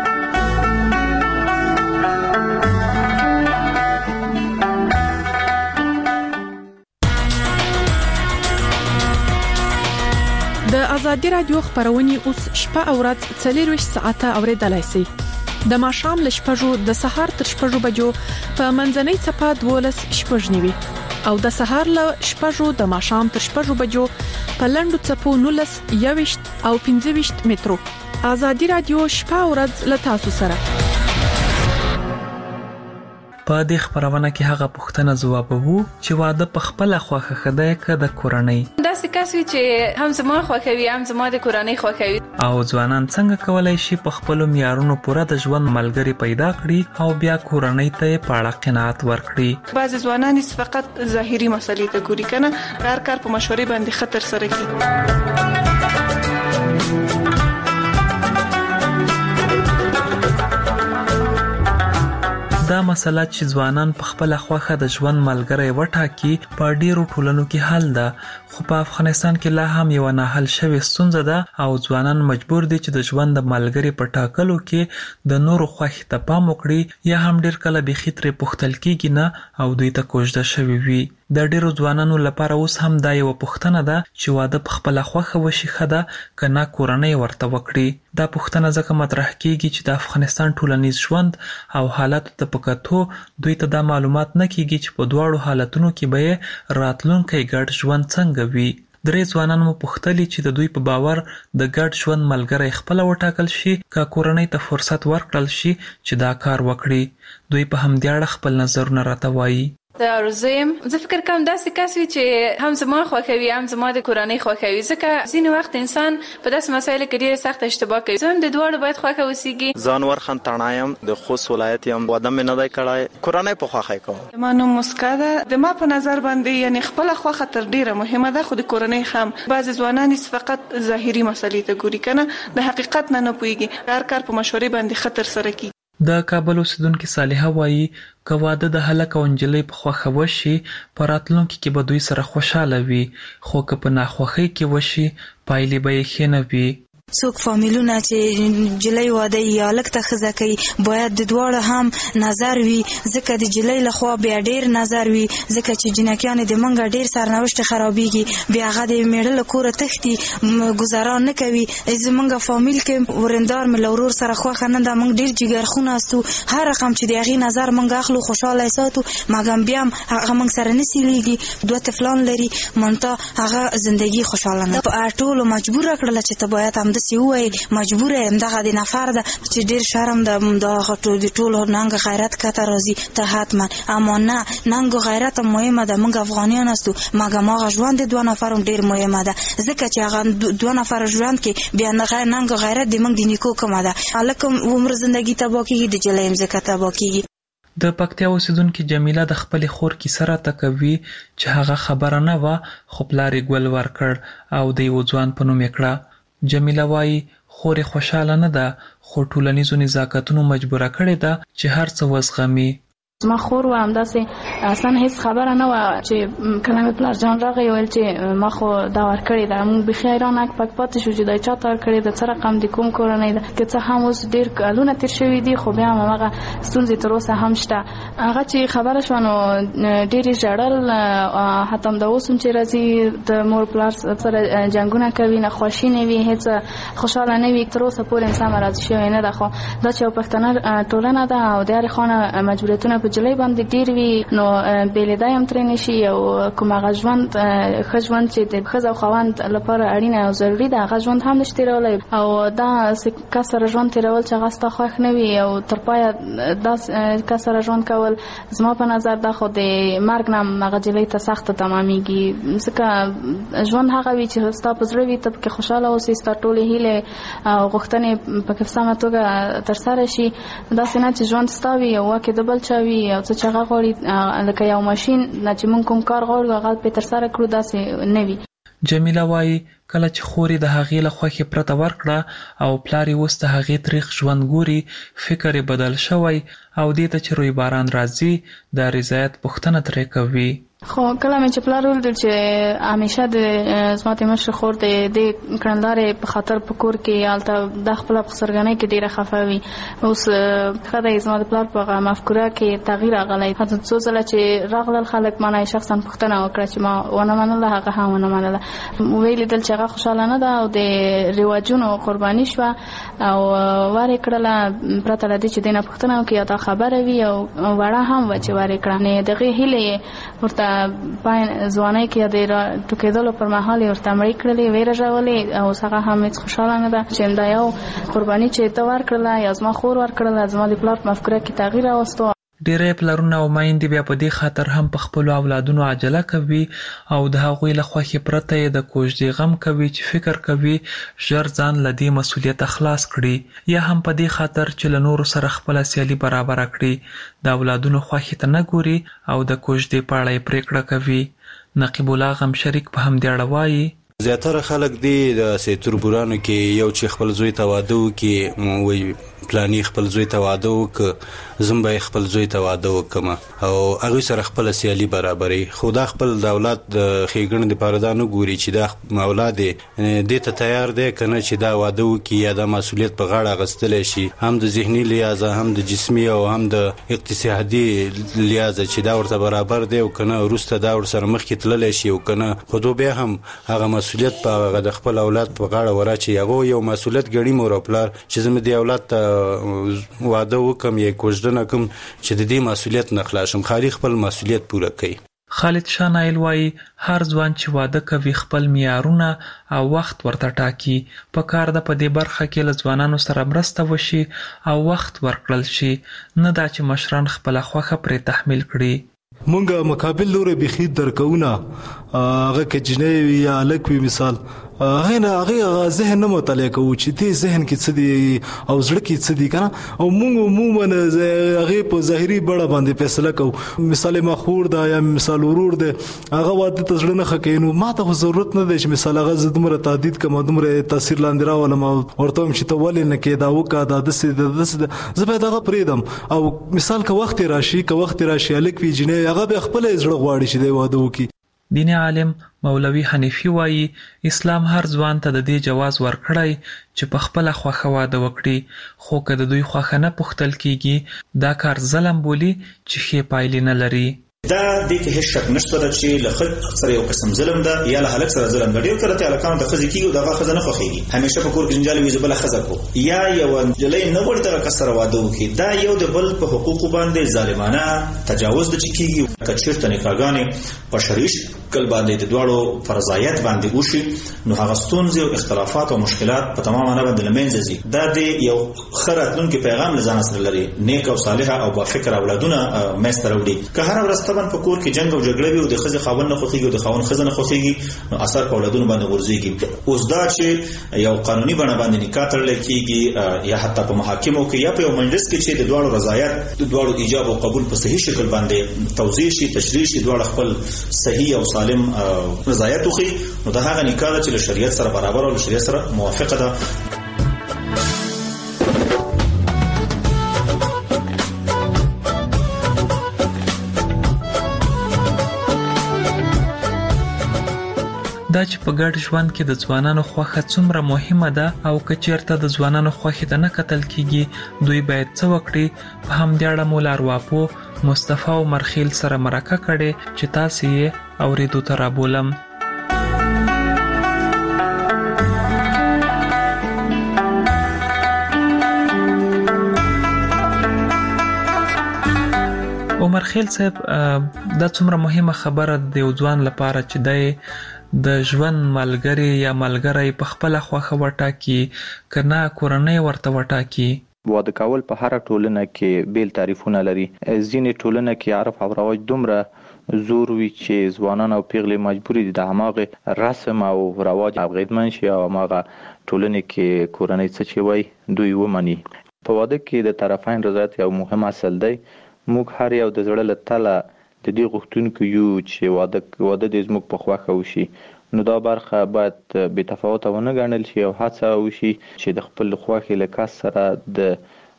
د ازادي رادیو خبرونه اوس شپه او ورځ څلور ساعته اوریدلای شئ. د ماښام ل شپږو د سهار تر شپږو بجو په منځنۍ چپه دولس شپږ نیوي او د سهار ل شپږو د ماښام تر شپږو بجو په لندو چپو نولس یويشت او پنځه ویشت مترو. ازادي رادیو شپه او ورځ ل تاسو سره. په دې خبرونه کې هغه پوښتنه ځوابوو چې واده په خپل خوخه خدای ک د کورنۍ دا سکاسوي چې هم زما خوخوي هم زما د کورنۍ خوخوي او ځوانان څنګه کولای شي په خپل معیارونو پوره د ژوند ملګری پیدا کړي او بیا کورنۍ ته په اړه قناعت ورکړي. بعض ځوانان فقط ظاهري مسلې ته ګوري کنه، هر کار په مشورې باندې خطر سره کوي. دا مسله چې ځوانان په خپل خوخه د ژوند ملګری وټاکي په ډیرو ټولنو کې حل ده، خو په افغانستان کې لا هم یو نه حل شوی ستونزه ده او ځوانان مجبور دي چې د ژوند د ملګری په ټاکلو کې د نورو خوښ ته پام وکړي، یا هم ډیر کله به خطرې پختل کېږي نه او دوی ته کوژده شوی وي. د ډیرو ځوانانو لپاره اوس هم دا یو پوښتنه ده چې واده په خپل خوخه وشي خده کنا کورنۍ ورته وکړي. دا پوښتنه ځکه مطرح کیږي چې د افغانستان ټولنیز ژوند او حالات ته پکاتو دوی ته دا معلومات نه کیږي چې په دواړو حالتونو کې به راتلونکي ګډ ژوند څنګه وي. درې ځوانان مو پوښتلي چې د دوی په باور د ګډ ژوند ملګری خپل وټاکل شي که کورنۍ ته فرصت ورکړل شي چې دا کار وکړي. دوی په همدې اړه خپل نظرونه راته وایي. دا روزیم زه فکر کوم داسې کسوي چې هم زما خوښوي هم زما د کورنۍ خوښوي، ځکه ځینې وخت انسان په داسې مسایلو کې ډېر سخت اشتباه کوي. زه هم د دواړو باید خوښه وسیږي. ځان ورخن تڼایم د خوست ولایت یم، واده مې نه دی کړی، کورنۍ په خوښه کوم. زما نوم مسکا ده. د ما په نظر باندې یعنی خپل خوښه تر ډیره مهمه ده، خو د کورنۍ هم. بعض ځوانان فقط ظاهري مسلې ته ګوري کنه، د حقیقت نه نه پوهیږي، هر کار په مشورې باندې خطر سره کوي. د کابل اوسیدونکو صالحه وایي که واده د هلک او نجلۍ په خوښه وشي په راتلونکي کې به دوی سره خوشاله وي، خو که په ناخوښۍ کې وشي پایلې به یې ښې نه وي. څوک فامیلونه چې جلۍ واده یا هلک ته ښځه کوي باید د دواړو هم نظر وي، ځکه د جلۍ لخوا بیا ډیر نظر وي، ځکه چې جنکیانې د منګه ډیر سرنوشت خرابېږي، بیا هغه د میړه له کوره تښتي، ګزاران نه کوي. زمونږ فامیل کې ورندار مې له ورور سره خوښه نه ده، موږ ډیر جګرخونه استو، هر رقم چې د هغې نظر موږ اخلو خوشحاله یې ساتو، مګم بیا هم هغه موږ سره نه سیلیږي، دوه طفلان لري، منتها هغه زندګي خوشحاله نه. په ټولو مجبوره کړله چې ته باید همداسې ووایي، مجبوره یم، دغه د نفر ده چې ډیر شرم ده، دغه د ټولو ننګ غیرت کته راځي ته حتما. اما نه، ننګ غیرت هم مهمه ده، موږ افغانیان استو، مګم هغه ژوند د دوه نفر هم ډیر مهمه ده، ځکه چې هغه دوه نفر ژوند کې بیا ننګ غیرت د موږ د نیکو کومه ده. هلک عمر زندګي تباه کېږي، د جلۍ هم ځکه تباه کېږي. د پکتیا اوسیدونکو جمیله د خپلې خور کیسه راته کوي چې هغه خبره نه وه خو پلار یې ګل ورکړ او د یوه ځوان په نوم یې کړه. جمیله وایي خور یې خوشحاله نه ده، خو ټولنیزو نزاکتونو مجبوره کړې ده چې هر څه وزغمي. ما خور و همداسې اصلا هیڅ خبره نه و چې کله مې پلار جان راغی ویل چې ما خو دا ورکړې ده. موږ بیخي حیران پک پاتې شو چې دا چا ته ورکړې ده، څه رقم د کوم کورنۍ ده، که څه هم اوس ډېر کلونه تېر شوي دي خو بیا هم هماغه ستونزې تر اوسه هم شته. هغه چې خبره شوه نو ډېرې ژړل، حتی همدا اوس هم چې راځي د مور پلار سره جنګونه کوي، ناخواشي نه وي، هېڅ خوشحاله نه وي، تر اوسه پورې انسان راضي شوی نه ده. خو دا چې یو پښتنه ټولنه ده او د هرې خوا مجبوریتونه په جلۍ باندې ډېر وي، نو بېلېدا هم ترې نه شي. او کوم هغه ژوند ښه ژوند چې د ښځه او خاوند لپاره اړینه او ضروري ده هغه ژوند هم نشي تېرولی. او دا کس سره ژوند تېرول چې هغه ستا خوښ نه وي او تر پایه دا کس سره ژوند کول زما په نظر دا خو د مرګ نه هم هغه جلۍ ته سخته تمامېږي. ځکه ژوند هغه وي چې ستا په زړه وي، ته پکې خوشحاله اوسې، ستا ټولې هیلې او غوښتنې پکې په سمه توګه ترسره شي. داسې نه چې ژوند ستا وي او واکې د بل چا وي او څه چې هغه غواړي لکه یو ماشین نه چې موږ کوم کار غواړو هغه پرې ترسره کړو، داسې نه وي. جمیله وایي کله چې خور یې د هغې له خوښې پرته ورکړه او پلار یې اوس د هغې تریخ ژوند ګوري، فکر یې بدل شوی او دې ته چې روی باران راځي د رضایت پوښتنه ترې کوي. خو کله مې چې پلار ولیدل چې همیشه د زما د مشر خور د دې کړندارې په خاطر په کور کې هلته د خپله په سرګنۍ کې ډېره خفه وي. اوس ښه دی زما د پلار په هغه مفکوره کې تغییر راغلی. حتی څو ځله چې راغلل خلک ما نه شخصا پوښتنه وکړه چې ما ونه منله، هغه هم ونه منله. ویې لیدل چې هغه خوشحاله نه ده او د رواجونو قرباني شوه او ور یې کړله پرته له دې چې دې نه پوښتنه وکړي یا دا خبره وي او وړه هم وه چې ور یې کړه. نو د هغې هیلې یې ورته پای ځوانۍ کې د ټوکېدلو پر مهال یې ورته مړې کړلې، ویې رژولې او اوس هغه هم هېڅ خوشحاله نه ده چې دا یو قرباني چې ته ورکړله یا زما خور ورکړله زما د پلار په مفکوره کې تغییر راوستو. ډېری پلرونه او میندې بیا په دې خاطر هم په خپلو اولادونو عجله کوي او د هغوی له خوښې پرته یې د کوژدې غم کوي چې فکر کوي ژر ځان له دې مسؤلیته خلاص کړي، یا هم په دې خاطر چې له نورو سره خپله سیالي برابره کړي د اولادونو خوښې ته نه ګوري او د کوژدې په اړه یې پرېکړه کوي. نقیب الله غم شریک په همدې اړه وایي زیاتره خلک دی د سیتوربورانو کې یو چې خپل زوی ته واده وکړي وایي پلانی خپل زوی ته واده وکړه زم به خپل زوی ته واده وکړم او هغوی سره خپله سیالي برابري. خو دا خپل د اولاد د ښېګڼې دپاره دا نه ګوري چې دا اولاد یې دې ته تیار دی که نه چې دا واده وکړي یا دا مسؤلیت په غاړه اخیستلی شي، هم د ذهني لحاظه هم د جسمي او هم د اقتصادي لحاظه چې دا ورته برابر دی او که نه وروسته دا ورسره مخکې تللی شي او که نه خو دو بیا هم هغه مسؤلیت په هغه د خپل اولاد په غاړه وراچي. هغه یو مسؤلیت ګڼي مور او پلار چې زه مې دې اولاد ته واده وکم یا کوژدنه کوم چې د دې مسؤلیت نه خلاص شم، خالي خپل مسؤلیت پوره کوي. خالد شاه نایل وایي هر ځوان چې واده کوي خپل معیارونه او وخت ورته ټاکي. په کار ده په دې برخه کې له ځوانانو سره مرسته وشي او وخت ورکړل شي، نه دا چې مشران خپله خوښه پرې تحمیل کړي. مونږ مقابل لوري بيخي درکونه هغه کې جنې یا الک وی مثال هغه نه هغه ذهن نه مطالعه کوي چې دې ذهن کې څه دي او زړه کې څه دي کنه او مونږ عموما هغه په ظاهري بڑا باندې فیصله کوو. مثال ما خور دا یا مثال ورور ده هغه واده ته زړه نه خکینو ما ته ضرورت نه دی چې مثال هغه زدمره تعدید کوم دمره تاثیر لاندې راولم ورته هم چې ته ولې نه کې دا وکا دا د څه زه به دا پریدم او مثال که وخت راشي که وخت راشي الک وی جنې هغه به خپل زړه غواړي چې دی واده وکي. دیني عالم مولوي حنیفي وایي اسلام هر ځوان ته د دې جواز ورکړی چې په خپله خوښه واده وکړي، خو که د دوی خوښه نه پوښتل کیږي دا کار ظلم بولي چې ښې پایلې نه لري. دا د کې هیڅ شک نشته چې له خلک سره یو قسم ظلم ده یا له هلک سره ظلم ده. ډېر کله ته هلکانو ته ښځې کېږي او دغه ښځه نه خوښېږي، همیشه په کور کې جنجال وي زه بله ښځه کو یا یوه نجلۍ نه غواړي دغه کس سره واده وکړي. دا یو د بل په حقوقو باندې ظالمانه تجاوز ده چې کېږي. که چېرته نکاحګانې په شرعي شکل باندې د دواړو فرضایت باندې وشي نو هغه ستونزې او اختلافات او مشکلات په تمام معنا باندې له منځه ځي. دا د یو ښه راتلونکي پیغام له ځانه سره لري، نیک او صالحه او بافکره اولادونه منځته راوړي. که هره ورځ طبعا په کور کې جنګ او جګړه وي او د ښځې خاوند نه خوښېږي او د خاوند ښځه نه خوښېږي نو اثر په اولادونو باندې غورځېږي. اوس دا چې یو قانوني بڼه باندې نکاح تړلی کېږي یا حتی په محاکمو کې یا په یو مجلس کې چې د دواړو رضایت د دواړو ایجاب او قبول په صحیح شکل باندې توضیح شي تشریح شي، دواړه خپل صحیح او سالم رضایت وښيي نو دا هغه نکاح ده چې له شریعت سره برابر او له شریعت سره موافقه ده. دا چې په ګډ ژوند کې د ځوانانو خوښه څومره مهمه ده او که چېرته د ځوانانو خوښې ته نه کتل کیږي دوی باید څه وکړي. په همدې اړه مو لارواپو مصطفی عمر خیل سره مرکه کړې چې تاسو یې اورېدو ته رابولم. عمر خیل صاحب دا څومره مهمه خبره د یو ځوان لپاره چې دی د ژوند ملګری یا ملګری په خپل خوښه وټاکي کنه کورنۍ ورته وټاکي. واده کول په هر ټولنه کې بیل تعریفونه لري. ځینې ټولنه کې عرف او رواج دومره زور وي چې ځوانان او پیغلې مجبوري دي د هماغه رسم او رواج اغیدمن شي او هماغه ټولنه کې کورنۍ څه چې وای دوی ومني. په واده کې د طرفین رضایت یو مهم اصل دی. موږ هر یو د زړه له تله د دې غوښتونکو یو چې واده واده دې زموږ په خوښه وشي. نو دا برخه باید بې تفاوته ونه ګڼل شي او هڅه وشي چې د خپل خوښې له کس سره د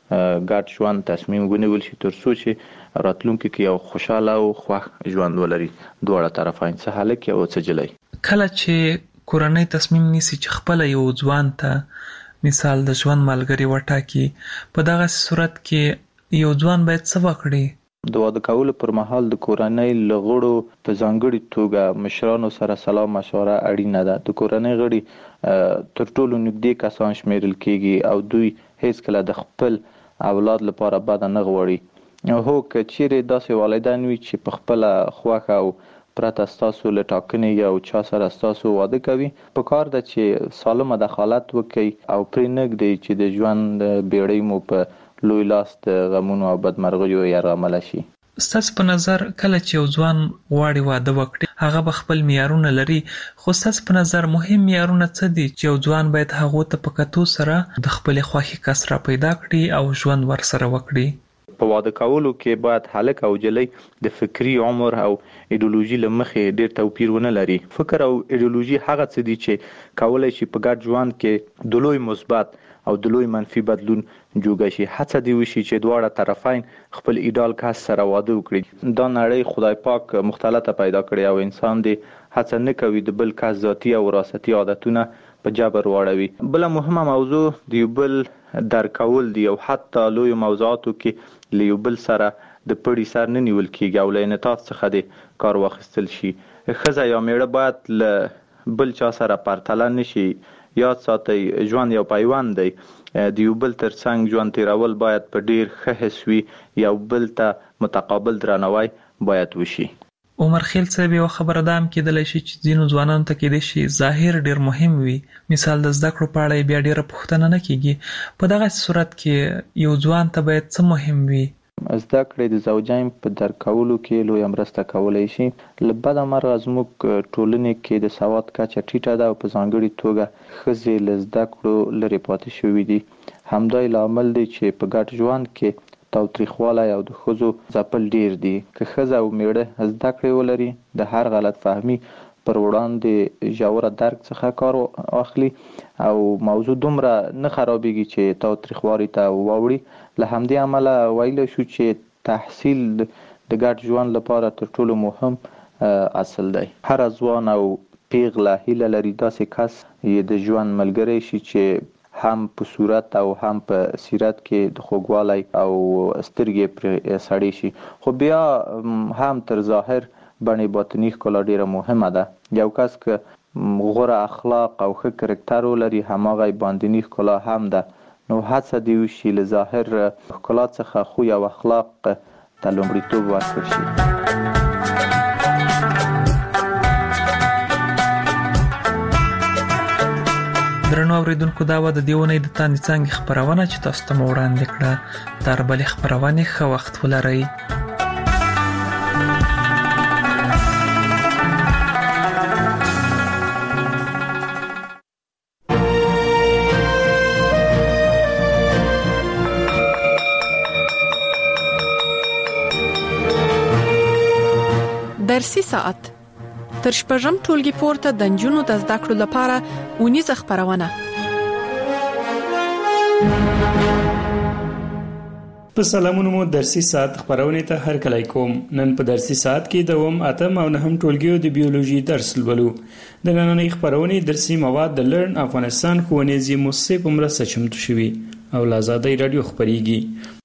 ګډ ژوند تصمیم ونیول شي تر څو چې راتلونکي کې یو خوشاله او خوښ ژوند ولري دواړه طرفین، څه هلک او څه جلی. کله چې کورنۍ تصمیم نیسي چې خپل یو ځوان ته مثال د ژوند ملګری وټاکي، په دغه صورت کې یو ځوان باید څه وکړي؟ د واده کولو پر مهال د کورنۍ له غړو په ځانګړي توګه مشرانو سره سلا مشوره اړینه ده. د کورنۍ غړي تر ټولو نږدې کسان شمیرل کیږي او دوی هیڅکله د خپل اولاد لپاره بد نه غواړي. هو که چیرې داسې والدین وي چې په خپل خوښه او پرته ستاسو له ټاکنې یو چا سره ستاسو واده کوي، په کار ده چې سالمه دخالت وکړي او پرې نږدې چې د ژوند بیړۍ مو په لوی لاس د غمونو او بدمرغیو یرغمل شي. ستاسو په نظر کله چې یو ځوان غواړي واده وکړي هغه به خپل معیارونه لري، خو ستاسو په نظر مهم معیارونه څه دي چې یو ځوان باید هغه ته په کتو سره د خپل خوښې کس را پیدا کړي او ژوند ورسره وکړي؟ په واده کولو کې باید هلک او جلی د فکری عمر او ایدئولوژي له مخې ډیر توپیر ونه لري. فکر او ایدئولوژي هغه څه دي چې کولای شي په ګډ ژوند کې د لوی مثبت او د لوی منفي بدلون جوګه شي. هڅه دی وشي چې دواړه طرفین خپل ایدال کس سره واده وکړي. دا نړۍ خدای پاک مختلطه پیدا کړې او انسان دی هڅه نه کوي د بل کس ذاتي او وراثتي عادتونه په جبر واړوي. بل مهمه موضوع د یو بل درکول دی او حتی لوی موضوعاتو کې له یو بل سره د پړي سر نه نیول کیږي او له انعطاف څخه د کار واخیستل شي. ښځه یا میړه باید له بل چا سره پرتله نشي. یاد ساتئ ژوند یو پیوند دی. د یو بل تر څنګ ژوند تیرول باید په ډیر ښه حس وي. یو بل ته متقابل درناوی باید وشي. عمر خیل صاحب یو خبره ده هم کېدلی شي چې ځینو ځوانانو ته کېدای شي ظاهر ډیر مهم وي، مثال د زده کړو په اړه بیا ډیره پوښتنه نه کیږي. په دغه صورت کې یو ځوان ته باید څه مهم وي؟ زده کړې د زوجین په درک کولو کې لویه مرسته کولی شي. له بده مرغه زموږ ټولنې کې د سواد کچه ټیټه ده او په ځانګړي توګه ښځې له زده کړو لرې پاتې شوي دي. همدا یې لامل دی چې په ګډ ژوند کې تاوتریخوالی او د ښځو ځپل ډیر دي. که ښځه او میړه زده کړې ولري د هر غلط فهمي پر وړاندې ژوره درک څخه کار اخلي او موضوع دومره نه خرابېږي چې تاوتریخوالي ته واوړي. له همدې امله ویلی شو چې تحصیل د ګډ ژوند لپاره تر ټولو مهم اصل دی. هر ځوان او پیغله هیله لري داسې کس یې د ژوند ملګری شي چې هم په صورت او هم په سیرت کې د خوږوالی او سترګې پرې سړې شي. خو بیا هم تر ظاهر بڼې باطني ښکلا ډیره مهمه ده. یو کس که غوره اخلاق او ښه کرکټر ولري هماغه باطني ښکلا هم ده. نو هڅه دې وشي له ظاهر ښکلا څخه خوی او اخلاق ته لومړیتوب ورکړل شي. درنو اوریدونکو دا و د دې اونۍ د تاندې څانګې خپرونه چې تاسو ته مو وړاندې کړه. تر بلې خپرونې ښه وخت ولرئ. درسي ساعت تر شپږم ټولګي پورته د نجونو د زده کړو لپاره اونیزه خپرونه. په سلامونو مو درسي ساعت خبرونه ته هر کله کوم. نن په درسي ساعت کې دوم اتم او نهم ټولګیو د بیولوژي درس ولولو. د نننۍ خبرونه درسي مواد د لرن افغانستان ښوونیزې مؤسسې په مرسته چمتو شوي او له آزادۍ رادیو خبريږي.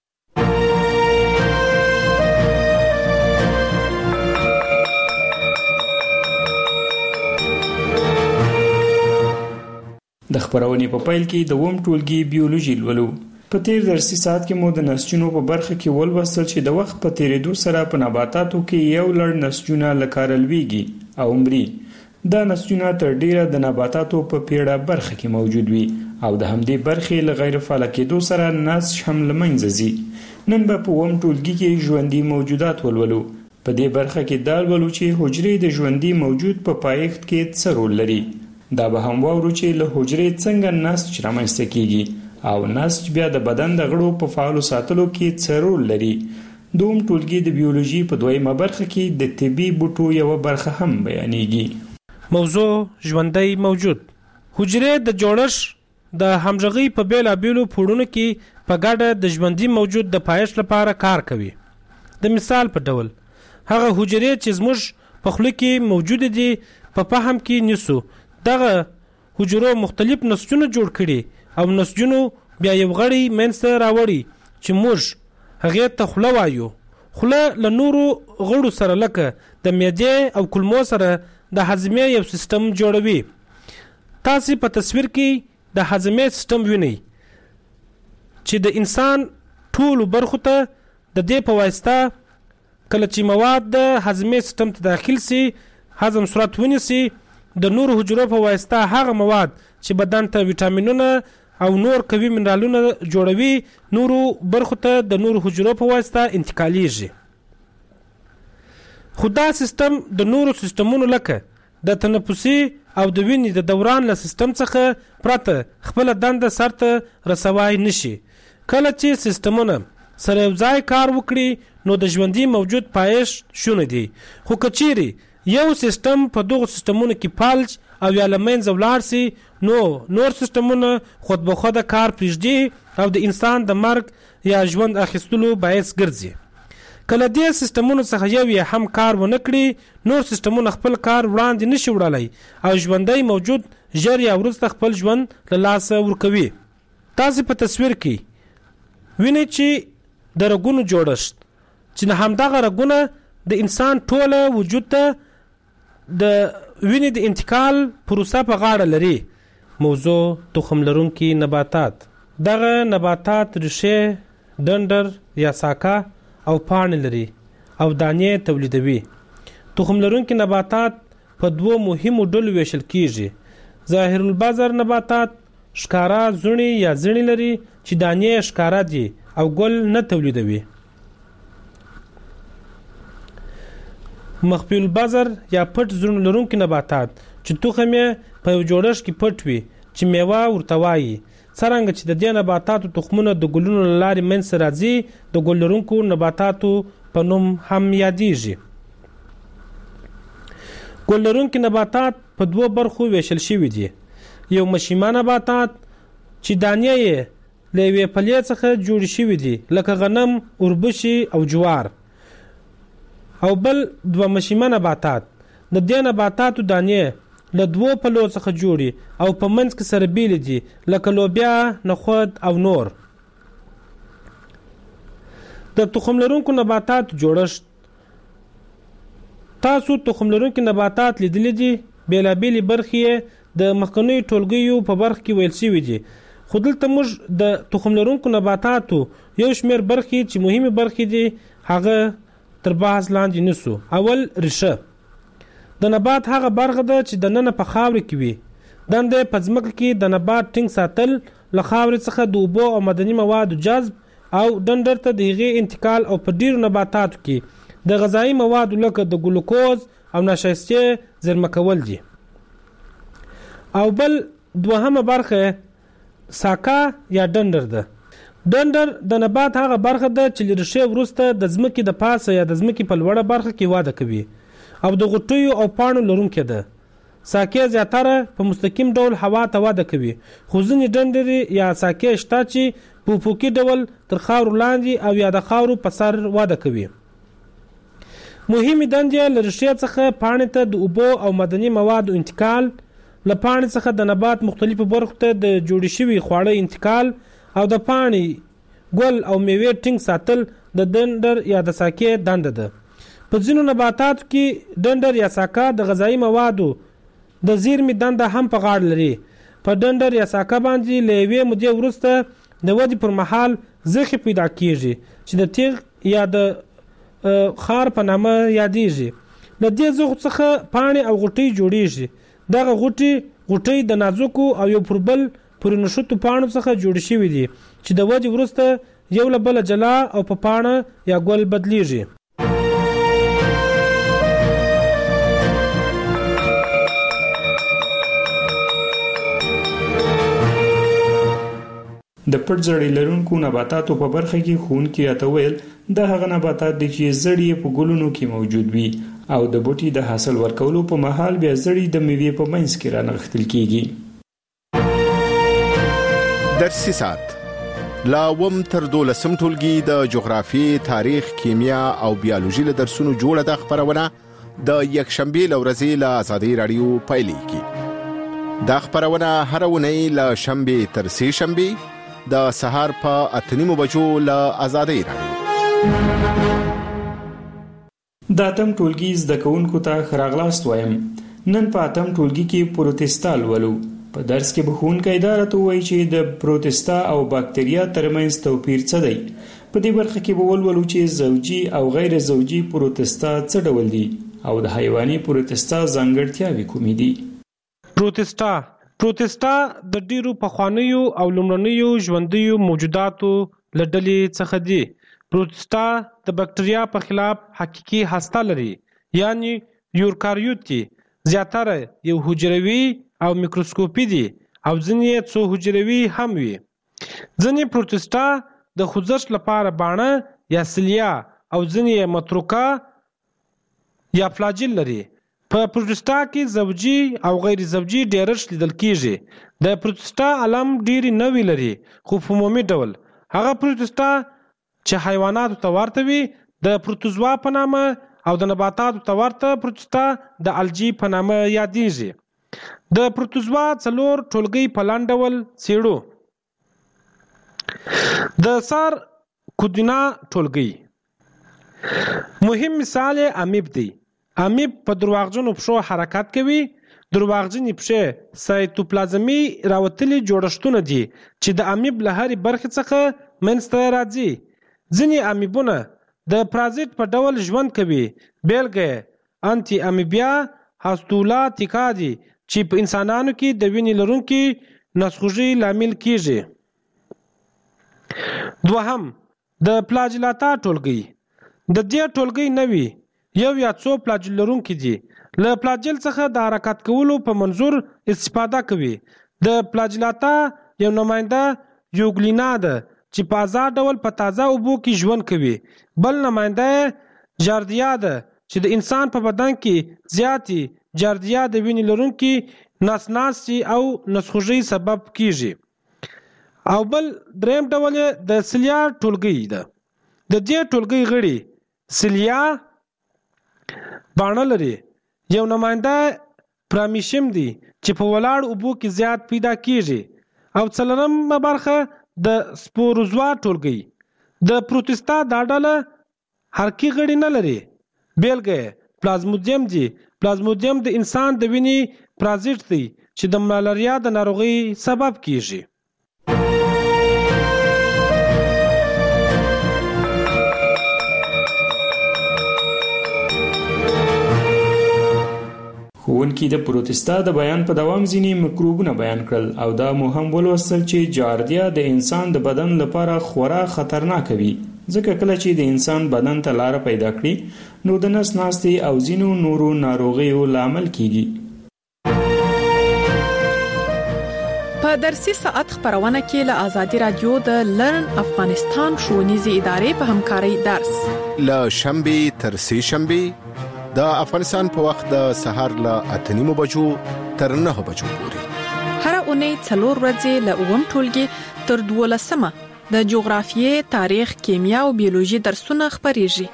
د خبرونې په پیل کې د ووم ټولګي بیولوژي ولولو. په تیر درسي ساعت کې مو د نسجونو په برخه کې ولوستل چې د وخت په تیریدو سره په نباتاتو کې یو لړ نسجونه لکاره لویږي او مري. دا نسجونه تر ډیره د نباتاتو په پیړه برخه کې موجود وي او د همدې برخې له غیر فعال کېدو سره نسج هم له منځه ځي. نن به په ووم ټولګي کې ژوندي موجودات ولولو. په دې برخه کې دا ولولو چې حجرې د ژوندي موجود په پایښت کې څه رول لري. دا به هم واورو چې له حجرې څنګه نسج رامنځته کیږي او نسج بیا د بدن د غړو په فعالو ساتلو کې څه رول لري. دوم ټولګي د بیولوژي په دویمه برخه کې د طبي بوټو یو برخه هم بیانېږي. موضوع ژوندی موجود. حجرې د جوړښت د همغږي په بیلابیلو پوړونو کې په ګډه د ژوندي موجود د پایښت لپاره کار کوي. د مثال په ډول هغه حجرې چې زموږ په خوله کې موجود دي په فهم کې نیسو دغه حجرو مختلف نسجونه جوړ کړي او نسجونو بیا یو غړی منځته راوړي چې موږ هغه ته خوله وایو. خوله له نورو غړو سره لکه د معدې او کولمو سره د هضمې یو سیستم جوړوي. تاسو په تصویر کې د هضمې سیستم وینئ چې د انسان ټول برخو ته د دې په واسطه کله چې مواد د هضمې سیستم ته داخل سي هضم صورت ونیسي د نور حجرو په واسطه هغه مواد چې بدن ته ویټامینونه او نور قوي منرالونه جوړوي نورو برخو ته د نور حجرو په واسطه انتقالیږي. خو دا سیستم د نورو سیستمونو لکه د تنفسي او د وینې د دوران له سیستم څخه پرته خپل دنده سرته رسوای نشي. کله چې سیستمونه سره یو ځای کار وکړي نو د ژوندي موجود پایښت شونه دي. خو کچيري یو سیستم په دغه سیستمونو کې فالج او یا لمنځه ولاړ سي نو نور سیستمونه خود به خود کار پرېږدي او د انسان د مرګ یا ژوند اخیستلو باعث ګرځي. کله دې سیستمونو څخه یو یې هم کار ونه کړي نور سیستمونه خپل کار وړاندې نشي وړلای او ژوندی موجود ژر یا وروسته خپل ژوند له لاسه ورکوي. تاسو په تصویر کې وینئ چې د رګونو جوړښت چې همدغه رګونه د انسان ټوله وجود ته د وینې د انتقال پروسه په غاړه لري. موضوع تخم لرونکي نباتات. دغه نباتات ریښې، ډنډر یا ساکه او پاڼې لري او دانې تولیدوي. تخم لرونکي نباتات په دوو مهمو ډلو ویشل کیږي. ظاهر البذر نباتات ښکارا زړي یا زړي لري چې دانې ښکارا دي او ګل نه تولیدوي. مخفي البذر یا پټ زړي لرونکي نباتات چې تخم یې په یو جوړښت کې پټ وي چې میوه ورته وایي. څرنګه چې د دې نباتاتو تخمونه د ګلونو له لارې منځته راځي د ګل لرونکو نباتاتو په نوم هم یادیږي. ګل لرونکي نباتات په دوو برخو ویشل شوي دي. یو مشیمه نباتات چې دانې یې له یوې پلې څخه جوړې شوي دي لکه غنم، اوربشې او جوار. او بل دوه مشیمه نباتات د دې نباتاتو دانې له دوو پلو څخه جوړي او په منځ کې سره بیل دي لکه لوبیا، نخود او نور. د تخم لرونکو نباتات جوړښت. تاسو تخم لرونکي نباتات لیدلي دي. بیلابیلې برخې د مخکنیو ټولګیو په برخه کې ویل شوي دي. خو دلته موږ د تخم لرونکو نباتاتو یو شمېر برخې چې مهمې برخې دي هغه تر بحث لاندې نیسو. اول ریښه. د نبات هغه برخه ده چې دننه په خاورې کې وي. دنده په ځمکه کې د نبات ټینګ ساتل، له خاورې څخه د اوبو او معدني موادو جذب او ډنډر ته د هغې انتقال او په ډیرو نباتاتو کې د غذایي موادو لکه د ګلوکوز او نشایستې زیرمه کول دي. او بل دوهمه برخه ساکه یا ډنډر ده. ډنډر د نبات هغه برخه ده چې له ریښې وروسته د ځمکې د پاسه یا د ځمکې په لوړه برخه کې وده کوي او د غوټیو او پاڼو لرونکې ده. ساکې زیاتره په مستقیم ډول هوا ته وده کوي، خو ځینې ډنډرې یا ساکې شته چې په افقي ډول تر خاورو لاندې او یا د خاورو په سر وده کوي. مهمې دندې له ریښې څخه پاڼې ته د اوبو او معدني موادو انتقال، له پاڼې څخه د نبات مختلفو برخو ته د جوړې شوي خواړه انتقال او د پاڼې ګل او میوې ټینګ ساتل د ډنډر یا د ساقې دنده ده. په ځینو نباتاتو کې ډنډر یا ساقه د غذایي موادو د زیرمې دنده هم په غاړه لري. په ډنډر یا ساقه باندې له یوې مودې وروسته د ودې پر مهال زخې پیدا کیږي چې د تیغ یا د خار په نامه یادیږي. له دې زخو څخه پاڼې او غوټۍ جوړیږي. دغه غوټۍ غوټۍ د نازکو او یو پر بل پورې نښتو پاڼو څخه جوړې شوي دي چې د ودې وروسته یو له بله جلا او په پاڼه یا ګل بدلیږي. د پټ زړې لرونکو نباتاتو په برخه کې ښوونکي راته ویل دا هغه نباتات دي چې زړې په ګلونو کې موجود وي او د بوټي د حاصل ورکولو په مهال بیا زړې د میوې په منځ کې رانغښتل کیږي. درسي ساعت لا وم تر دولسم ټولګي د جغرافي، تاریخ، کیمیا او بیولوژي له درسونو جوړه د خبرونه د یکشنبه لورځي له آزادۍ رادیو پایلیږي. دا خبرونه هر ونی له شنبه تر سه شنبه د سهار په اتنیمو بجو له آزادۍ رادیو. د اتم ټولګي زده کوونکو ته ښه راغلاست وایم. نن په اتم ټولګي کې پروتستا لولو. په درس کې به ښوونکی دا راته ووایي چې د پروتستا او باکتریا ترمنځ توپیر څه دی. په دې برخه کې به ولولو چې زوجي او غیر زوجي پروتستا څه ډول دي او د حیواني پروتستا ځانګړتیاوې کومې دي. پروتستا پروتستا د ډیرو پخوانیو او لومړنیو ژوندیو موجوداتو له ډلې څخه دي. پروتستا د بکټریا په خلاف حقیقي هسته لري، یعنی یوکاریوت دي. زیاتره یو حجروي او میکروسکوپي دي او ځینې څو حجروي هم وي. ځینې پروتستا د خوځښت لپاره باڼه یا سیلیا او ځینې متروکه یا فلاجیل لري. په پروتستا کې زوجي او غیر زوجي ډیرښت لیدل کیږي. د پروتستا علم ډیری نوی لري خو په عمومي ډول هغه پروتستا چې حیواناتو ته ورته وي د پروتوزوا په نامه او د نباتاتو ته ورته پروتستا د الجی په نامه یادیږي. د پروتوزوا څلور ټولګي په لاندې ډول څېړو. د سار کودینا ټولګي مهم مثال امیب دی. امیب په درواغجنو پښو حرکت کوي. درواغجنې پښې سایتوپلازمي راوتلي جوړښتونه دي چې د امیب له هرې برخې څخه منځته راځي. ځینې امیبونه د پرازیت په ډول ژوند کوي. بیلګه انټي امیبیا هاستولاتیکا دي چې په انسانانو کې د وینې لرونکي نسخوږي لامل کیږي. دوهم د پلاجلاتا ټولګي. د دې ټولګي نوي یو یا څو پلاجل لرونکي دي. له پلاجل څخه د حرکت کولو په منظور استفاده کوي. د پلاجلاتا یو نماینده یوګلینا ده چې په آزاد ډول په تازه اوبو کې ژوند کوي. بل نماینده جاردیا ده چې د انسان په بدن کې زیاتی جاردیا د وینې لرونکي ناسناسي او نسخوږي سبب کیږي. او بل دریم ډول د سیلیا ټولګي ده. د دې ټولګي غړي سیلیا باڼه لري. یو نماینده پرامیشم دی چې په ولاړ اوبو کې زیات پیدا کیږي. او څلورمه برخه د سپوروزوا ټولګي. د پروتستا دا ډله حرکي غړي نه لري. بیلګه پلازمودیم دی. پلازمودیم د انسان د وینې پرازیت دی چې د ملاریا د ناروغۍ سبب کیږي. ښوونکي د پروتستا د بیان په دوام ځینې مکروبونه بیان کړل او دا مو هم ولوستل چې جاردیا د انسان د بدن لپاره خورا خطرناک وي، ځکه کله چې د انسان بدن ته لاره پیدا کړي نو د نس ناستې او ځینو نورو ناروغیو لامل کیږي. په درسي ساعت خبرونه کې له آزادي رادیو د لرن افغانستان ښوونیزې ادارې په همکارۍ درس له شنبه تر سه شنبه د افغانستان په وخت د سهار له اتنیمو بجو تر نهه بجو پورې. هر اونۍ څلور ورځې له اووم ټولګي تر دولسمه د جغرافیې، تاریخ، کیمیا او بیولوژي درسونه خبريږي.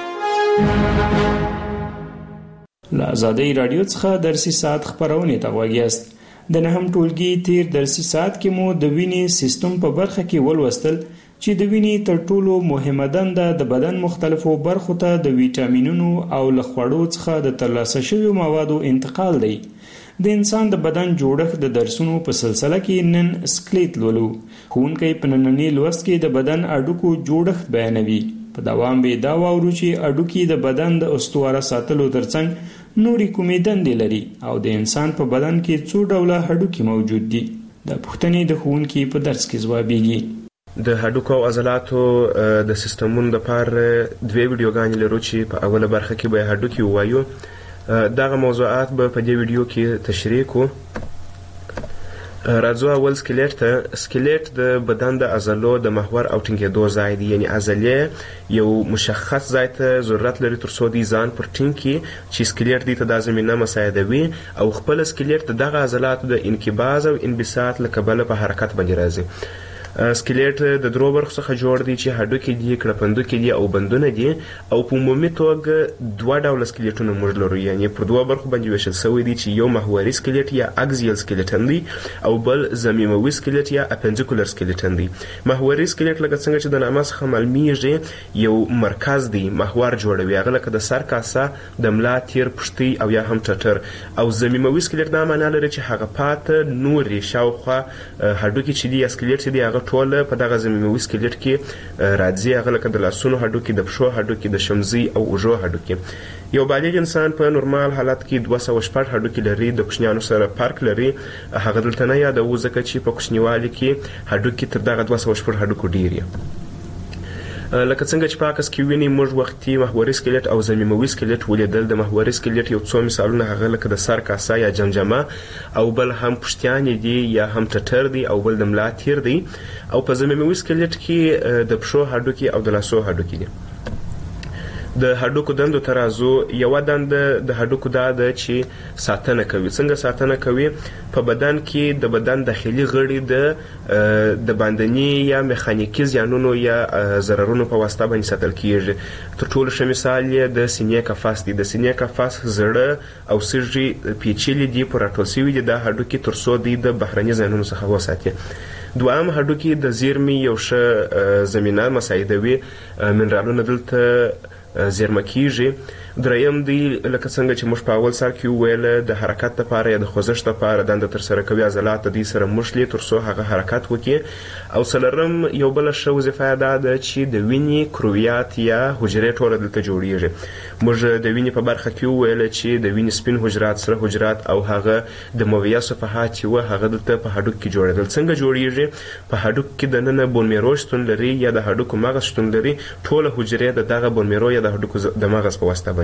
له ازادي رادیو څخه درسي ساعت خبرونه ته وګیاست. د نهم ټولګي تیر درسي ساعت کې مو د وینې سیستم په برخه کې ولوستل چې د وینې تر ټولو مهمه دنده د بدن مختلفو برخو ته د ویټامینونو او له خوړو څخه د ترلاسه شویو موادو انتقال دی. د انسان د بدن جوړښت د درسونو په سلسله کې نن سکلیټ لولو. ښوونکی په ننني لوست کې د بدن اډوکو جوړښت بیانوي. په دوام به دا واورو چې اډوکي د بدن د استواره ساتلو ترڅنګ نورې کومې دندې لري او د انسان په بدن کې څو ډوله هډوکي موجود دي. د پوښتنې د ښوونکي په درس کې ځوابیږي. د هډوکو او عضلاتو د سیستمونو لپاره دوه ویډیوګانې لرو چې په اوله برخه کې به هډوکي ووایو. دغه موضوعات به په دې ویډیو کې تشریح کوو. راځو اول سکلیټ ته. سکلیټ د بدن د عضلو د محور او ټینګېدو ځای دی، یعنی عضلې یو مشخص ځای ته ضرورت لري تر څو د ځان پر ټینګ کړي چې سکلیټ دې ته دا زمینه مساعدوي او خپل سکلیټ د دغه عضلاتو د انقباض او انبساط له کبله په حرکت باندې راځي. سکلیټ د درو برخو څخه جوړ دی چې هډوکي دي، کړپندوکي دي او بندونه دي او په عمومي توګه دوه ډوله سکلیټونه موږ لرو، یعنی پر دوه برخو باندې ویشل شوی دي چې یو محوري سکلیټ یا اکزیل سکلیټن دی او بل ضمیموي سکلیټ یا اپنډیکولر سکلیټن دی. محوري سکلیټ لکه څنګه چې د نامه څخه معلومیږي یو مرکز دی، محور جوړوي، هغه لکه د سر کاسه، د ملا تیر، پښتۍ او یا هم ټټر. او ضمیموي سکلیټ دا معنا لري چې هغه پاته نورې شاوخوا هډوکي چې دي یا سکلیټ چې دي هغه ټول په دغه ضمیموي سکلیټ کې راځي، هغه لکه د لاسونو هډوکي، د پښو هډوکي، د شمزي او اوږو هډوکي. یو بالغ انسان په نورمال حالت کې دوه سوه شپږ هډوکي لري، د کوچنیانو سره فرق لري. هغه دلته نه یادوو ځکه چې په کوچنیوالي کې هډوکي تر دغه دوه سوه شپږ هډوکو ډېر دي. لکه څنګه چې په عکس کې ویني موږ وختي محوري سکلیټ او ضمیموي سکلیټ ولیدل. د محوري سکلیټ یو څو مثالونه هغه لکه د سر کاسه یا جمجمه او بل هم پښتیانې دي یا هم ټټر دی او بل د ملا تیر دی. او په ضمیموي سکلیټ کې د پښو هډوکي او د لاسو هډوکي دي. د هډوکو دندو ته راځو. یوه دنده د هډوکو دا ده چې ساتنه کوي. څنګه ساتنه کوي؟ په بدن کې د بدن داخلي غړي د د باندني یا میخانیکي زیانونو یا ضررونو په واسطه باندې ساتل کیږي. تر ټولو ښه مثال یې د سینې قفس دی. د سینې قفس زړه او سږي پیچلي دي، پر راټول شوي دي دا هډوکي تر څو دوی د بهرني زیانونو څخه وساتي. دویم هډوکي د زیرمې یو ښه زمینه مساعدوي، منرالونه دلته زیرمه کیږي. دریم دی لکه څنګه چې موږ په اول سر کې وویل د حرکت لپاره یا د خوځښت لپاره دنده ترسره کوي، عضلات د دې سره مښلي تر څو هغه حرکت وکړي. او څلورم یو بله ښه وظیفه دا ده چې د وینې کرویات یا حجرې ټوله دلته جوړیږي. موږ د وینې په برخه کې وویل چې د وینې سپین حجرات، سره حجرات او هغه د مویه صفحات چې وه هغه دلته په هډوک کې جوړېدل. څنګه جوړیږي؟ په هډوک کې دننه بون میرو شتون لري یا د هډوکو مغز شتون لري. ټوله حجرې د دغه بون میرو یا د هډوکو د مغز په واسطه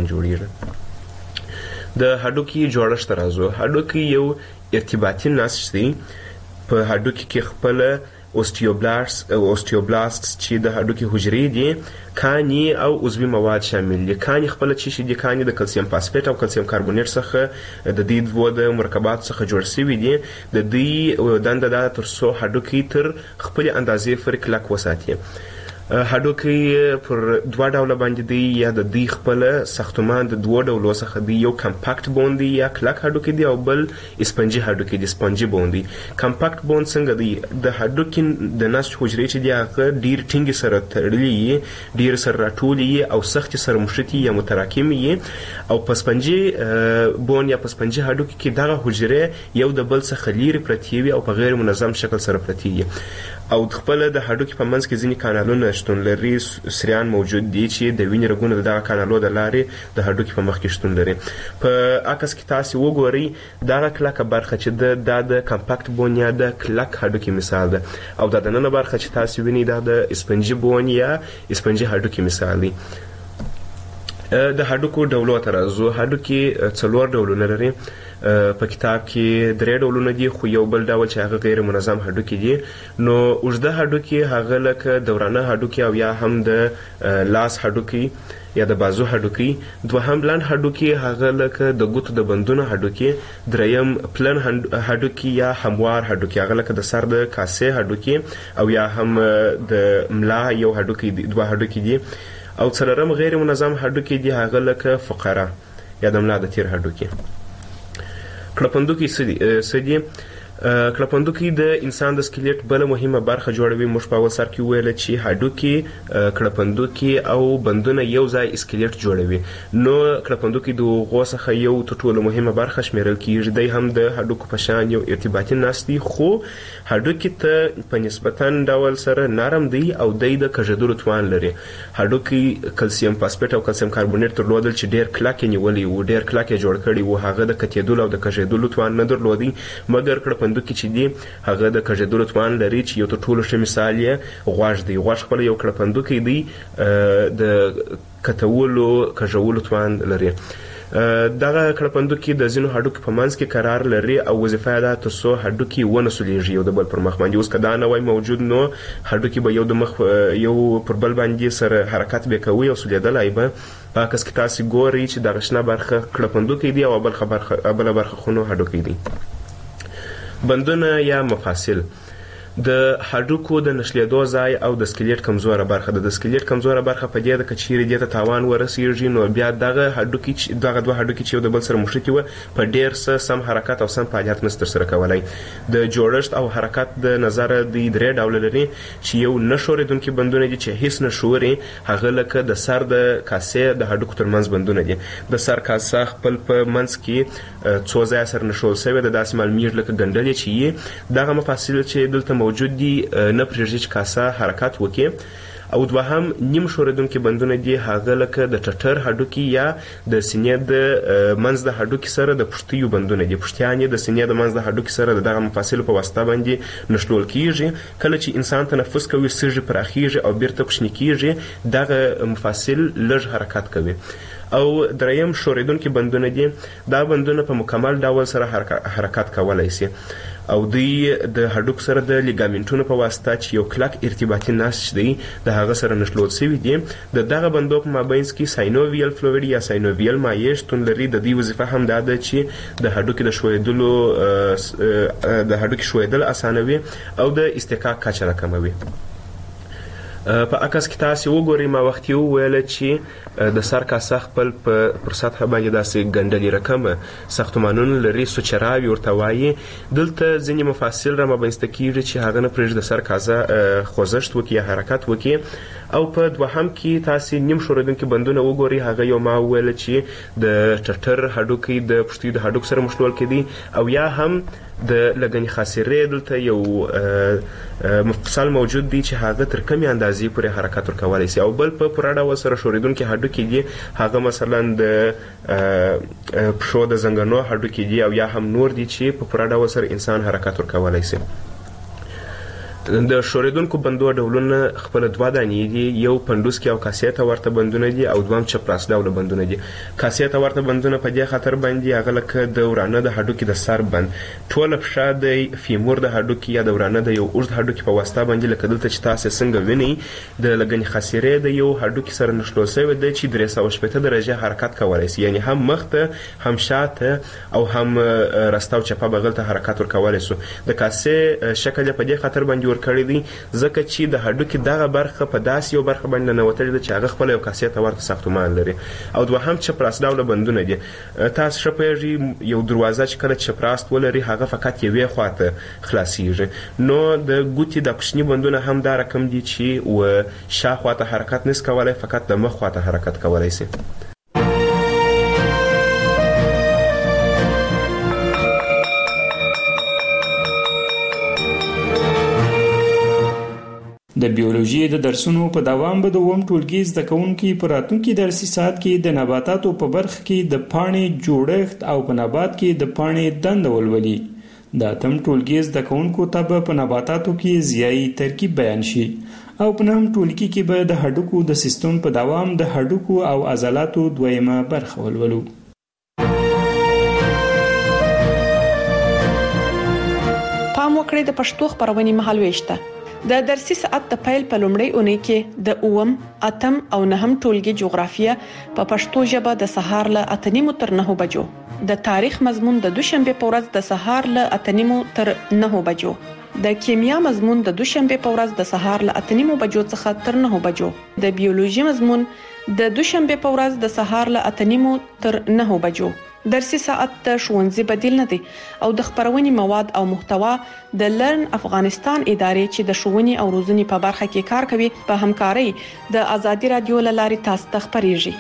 جوړیږي. د هډوکي جوړښت ته راځو. هډوکي یو ارتباطي نسج دی. په هډوکي کې خپل اوستیوبلاست اوستیوبلاست چې د هډوکي حجرې دي، کاني او عضوي مواد شامل دي. کاني خپل چې شي دي، کاني د کلسیم فاسفیت او کلسیم کاربونیټ څخه د دې دوه د مرکبات څخه جوړ شوي دي. د دې دنده دا تر څو هډوکي تر خپل اندازې پورې کلک وساتي. هډوکي پر دوه ډوله باندې دی، یا د دوی خپل ساختمان د دوه ډولو څخه دی. یو کمپاکټ بون دی یا کلک هډوکي دی او بل اسپنجي هډوکي دی، سپنجي بون دی. کمپاکټ بون څنګه دی؟ د هډوکي د نسج حجرې چې دی هغه ډیر ټینګې سره تړلي، ډیر سره راټولي او سخت سره مشتي یا متراکم وي. او په سپنجي بون یا په سپنجي هډوکي کې دغه حجرې یو د بل څخه لیرې پرتې وي او په غیر منظم شکل سره پرتې وي. او خپل د هډوکي په منځ کې ځینې کانالونه شتون لري، سریان موجود دي چې د وینې رګونه د دغه کانالو د لارې د هډوکي په مخ کې شتون لري. په عکس کې تاسو وګورئ دغه کلکه برخه چې د د کمپاکټ بون یا د کلک هډوکي مثال ده، او د دننه برخه چې تاسو وینئ دا د اسپنجي بون یا اسپنجي هډوکي مثال دی. د هډوکو ډولو ته راځو. هډوکي څلور ډولونه لري. په کتاب کې درې ډولونه دي، خو یو بل ډول چې هغه غیر منظم هډوکي دي. نو اوږده هډوکي هغه لکه دورانه هډوکي او یا هم د لاس هډوکي یا د بازو هډوکي. دوهم لنډ هډوکي هغه لکه د ګوتو د بندونو هډوکي. دریم پلن هډوکي یا هموار هډوکي هغه لکه د سر د کاسې هډوکي او یا هم د ملا یو هډوکي دي، دوه هډوکي دي. او څلورم غیر منظم هډوکي دي هغه لکه فقره یا د ملا د تیر هډوکي. کړپندوکي څه دي؟ کړپندوکي د انسان د سکلیټ بل مهمه برخه جوړوي. موږ په اول سر کې ویل چې هډوکي، کړپندوکي او بندونه یو ځای سکلیټ جوړوي. نو کړپندوکي د هغو څخه یو تر ټولو مهمه برخه شمیرل کیږي. دی هم د هډوکو په شان یو ارتباطي نسج دی، خو هډوکي ته په نسبتا ډول سره نرم دی او دی د کږېدلو توان لري. هډوکي کلسیم فاسفیټ او کلسیم کاربونیټ درلودل چې ډیر کلک نیولي وو، ډیر کلک جوړ کړي وو. هغه د کتېدلو او د کږېدلو توان نه درلودي، مګر کړپندوکي چې دی هغه د کږېدلو توان لري، چې یو تر ټولو ښه مثال یې غوږ دی. غوږ خپله یو کړپندوکی دی، د کتولو کږولو توان لري. دغه کړپندوکي د ځینو هډوکي په منځ کې قرار لري او وظیفه یې ده تر څو هډوکي ونه سولیږي یو د بل پر مخ باندې. اوس که دا نه وای موجود نو هډوکي به یو د مخ یو پر بل باندې سره حرکت به کوي او سولیدلی به. په عکس کې تاسې ګورئ چې دغه شنه برخه کړپندوکی دی او بله برخه خو نو هډوکی دی. بندونه یا مفاصل د هډوکو د نښلېدو ځای او د سکلیټ کمزوره برخه ده. د سکلیټ کمزوره برخه په دې ده که چیرې دې ته تاوان ورسېږي نو بیا دغه هډوکي دغه دوه هډوکي چې یو د بل سره مښتي وه په ډېر څه سم حرکت او سم فعالیت نشي ترسره کولی. د جوړښت او حرکت د نظره دوی درې ډوله لري چې یو نه ښورېدونکي بندونه دي چې هیڅ نه ښوري، هغه لکه د سر د کاسې د هډوکو ترمنځ بندونه دي. د سر کاسه خپل په منځ کې څو ځایه سره نښول سوې ده، داسې معلومیږي لکه ګنډلې چې یي. دغه مفاصل چې دلته موجود دي نه پرېږدي چې کاسه حرکت وکړي. او دوهم نیم ښورېدونکي بندونه دي هغه لکه د ټټر هډوکي یا د سینې د منځ د هډوکي سره د پښتیو بندونه دي. پښتیان یې د سینې د منځ د هډوکي سره د دغه مفاصلو په واسطه باندې نښلول کیږي. کله چې انسان تنفس کوي سږي پراخیږي او بیرته کوچني کیږي، دغه مفاصل لږ حرکت کوي. او دریم ښورېدونکي بندونه دي. دا بندونه په مکمل ډول سره حرکت کولی شي او دوی د هډوکو سره د لیګامنټونو په واسطه چې یو کلک ارتباطي نسج دی د هغه سره نښلول سوي دي. د دغه بندو په مابینځ کې ساینوویل فلویډ یا ساینوویل مایع شتون لري. د دې وظیفه هم دا ده چې د هډوکي د ښویېدلو د هډوکي ښویېدل اسانوي او د استحقاق کچه راکموي. په عکس کې تاسې وګورئ، ما وختي وویله چې د سر کاسه خپل پر سطحه باندې داسې ګنډلې رقمه ساختمانونه لري، سوچراوي ورته وایي. دلته ځینې مفاصل را مابینځته کیږي چې هغه نه پرېږدي د سر کاسه خوځښت وکړي یا حرکت وکړي. او په دوهم کې تاسې نیم ښورېدونکي بندونه وګورئ، هغه یو ما وویله چې د ټټر هډوکي د پښتیو د هډوکو سره مښلول کېدي او یا هم د لګنې خاصرې دلته یو مفصل موجود دی چې هغه تر کمې اندازې پورې حرکت ورکولی شي. او بل په پوره ډول سره ښورېدونکي هډوکي دي، هغه مثلا د پښو د زنګنو هډوکي دي او یا هم نور دي چې په پوره ډول سره انسان حرکت ورکولی شي. د ښورېدونکو بندو ډولونه خپله دوه دانې دي، یو پنډوسکي او کاسې ته ورته بندونه دي او دوهم چپراس ډوله بندونه دي. کاسې ته ورته بندونه په دې خاطر باندې هغه لکه د ورانه د هډوکي د سر بند، ټوله پښه د فیمور د هډوکي یا د ورانه د یو اوږد هډوکي په واسطه باندې لکه دلته چې تاسې څنګه وینئ د لګنې خاصرې د یو هډوکي سره نښلول شوی دی چې درې سوه شپېته درجې حرکت کولی شي، یعنې هم مخ ته هم شاته او هم رسته او چپه بغل ته حرکت ورکولی شو. د کاسې شکل یې په دې خاطر باندې ورکړی دی ځکه چې د هډوکي دغه برخه په داسې یو برخه باندې ننوتلې ده چې هغه خپله یو کاسې ته ورته ساختمان لري. او دوهم چپراس ډوله بندونه دي. تاسو ښه پوهېږئ یو دروازه چې کله چپراست ولري هغه فقط یوې خواته خلاصیږي، نو د ګوتې د کوچني بندونه هم دا رقم دي چې و شا خواته حرکت نس کولی، فقط د مخ خواته حرکت کولی شي. د بیولوژي د درسونو په دوام به د اووم ټولګي زده کوونکي په راتلونکي درسي ساعت کې د نباتاتو په برخه کې د پاڼې جوړښت او په نبات کې د پاڼې دنده ولولي. د اتم ټولګي زده کوونکو ته به په نباتاتو کې ضیايي ترکیب بیان شي او په نهم ټولګي کې به د هډوکو د سیستم په دوام د هډوکو او عضلاتو دویمه برخه ولولو. پام وکړئ د پښتو خبرونې مهالويش ته. د درسي ساعت د پیل په لومړۍ اونۍ کې د اوم، اتم او نهم ټولګي جغرافیه په پښتو ژبه د سهار له اته نیمو تر نهو بجو، د تاریخ مضمون د دوشنبه په ورځ د سهار له اته نیمو تر نهو بجو، د کیمیا مضمون د دوشنبه په ورځ د سهار له اته نیمو بجو څخه تر نهو بجو، د بیولوژي مضمون د دوشنبه په ورځ د سهار له اته نیمو تر نهو بجو. درسي ساعت د ښوونځي بدیل نه دی او د خبرونې مواد او محتوا د لرن افغانستان ادارې چې د ښوونې او روزنې په برخه کې کار کوي په همکارۍ د ازادي رادیو له لارې تاسو ته خبريږي.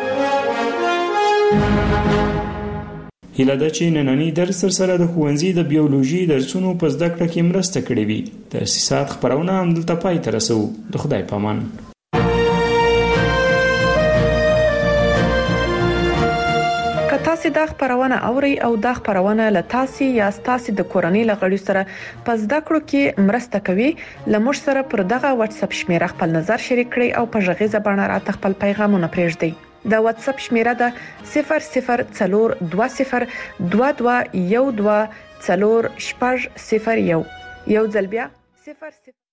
هیله ده چې نننی درس سره د ښوونځي د بیولوژي درسونو په زده کړه کې مرسته کړې وي. درسي ساعت خبرونه هم دلته پای ته رسو. د خدای په امان. تاسو دا خبرونه اوري او دا خبرونه له تاسو یا تاسو د کورنۍ لغړی سره په زده کړو کې مرسته کوي. لمر سره پر دغه واتس اپ شمیره خپل نظر شریک کړئ او په ژغې زبانه را خپل پیغامونه پرېږدئ. د واتس اپ شمیره ده صفر صفر څلور دوه صفر دوه دوه یو دوه څلور شپږ صفر یو. یو ځل بیا صفر صفر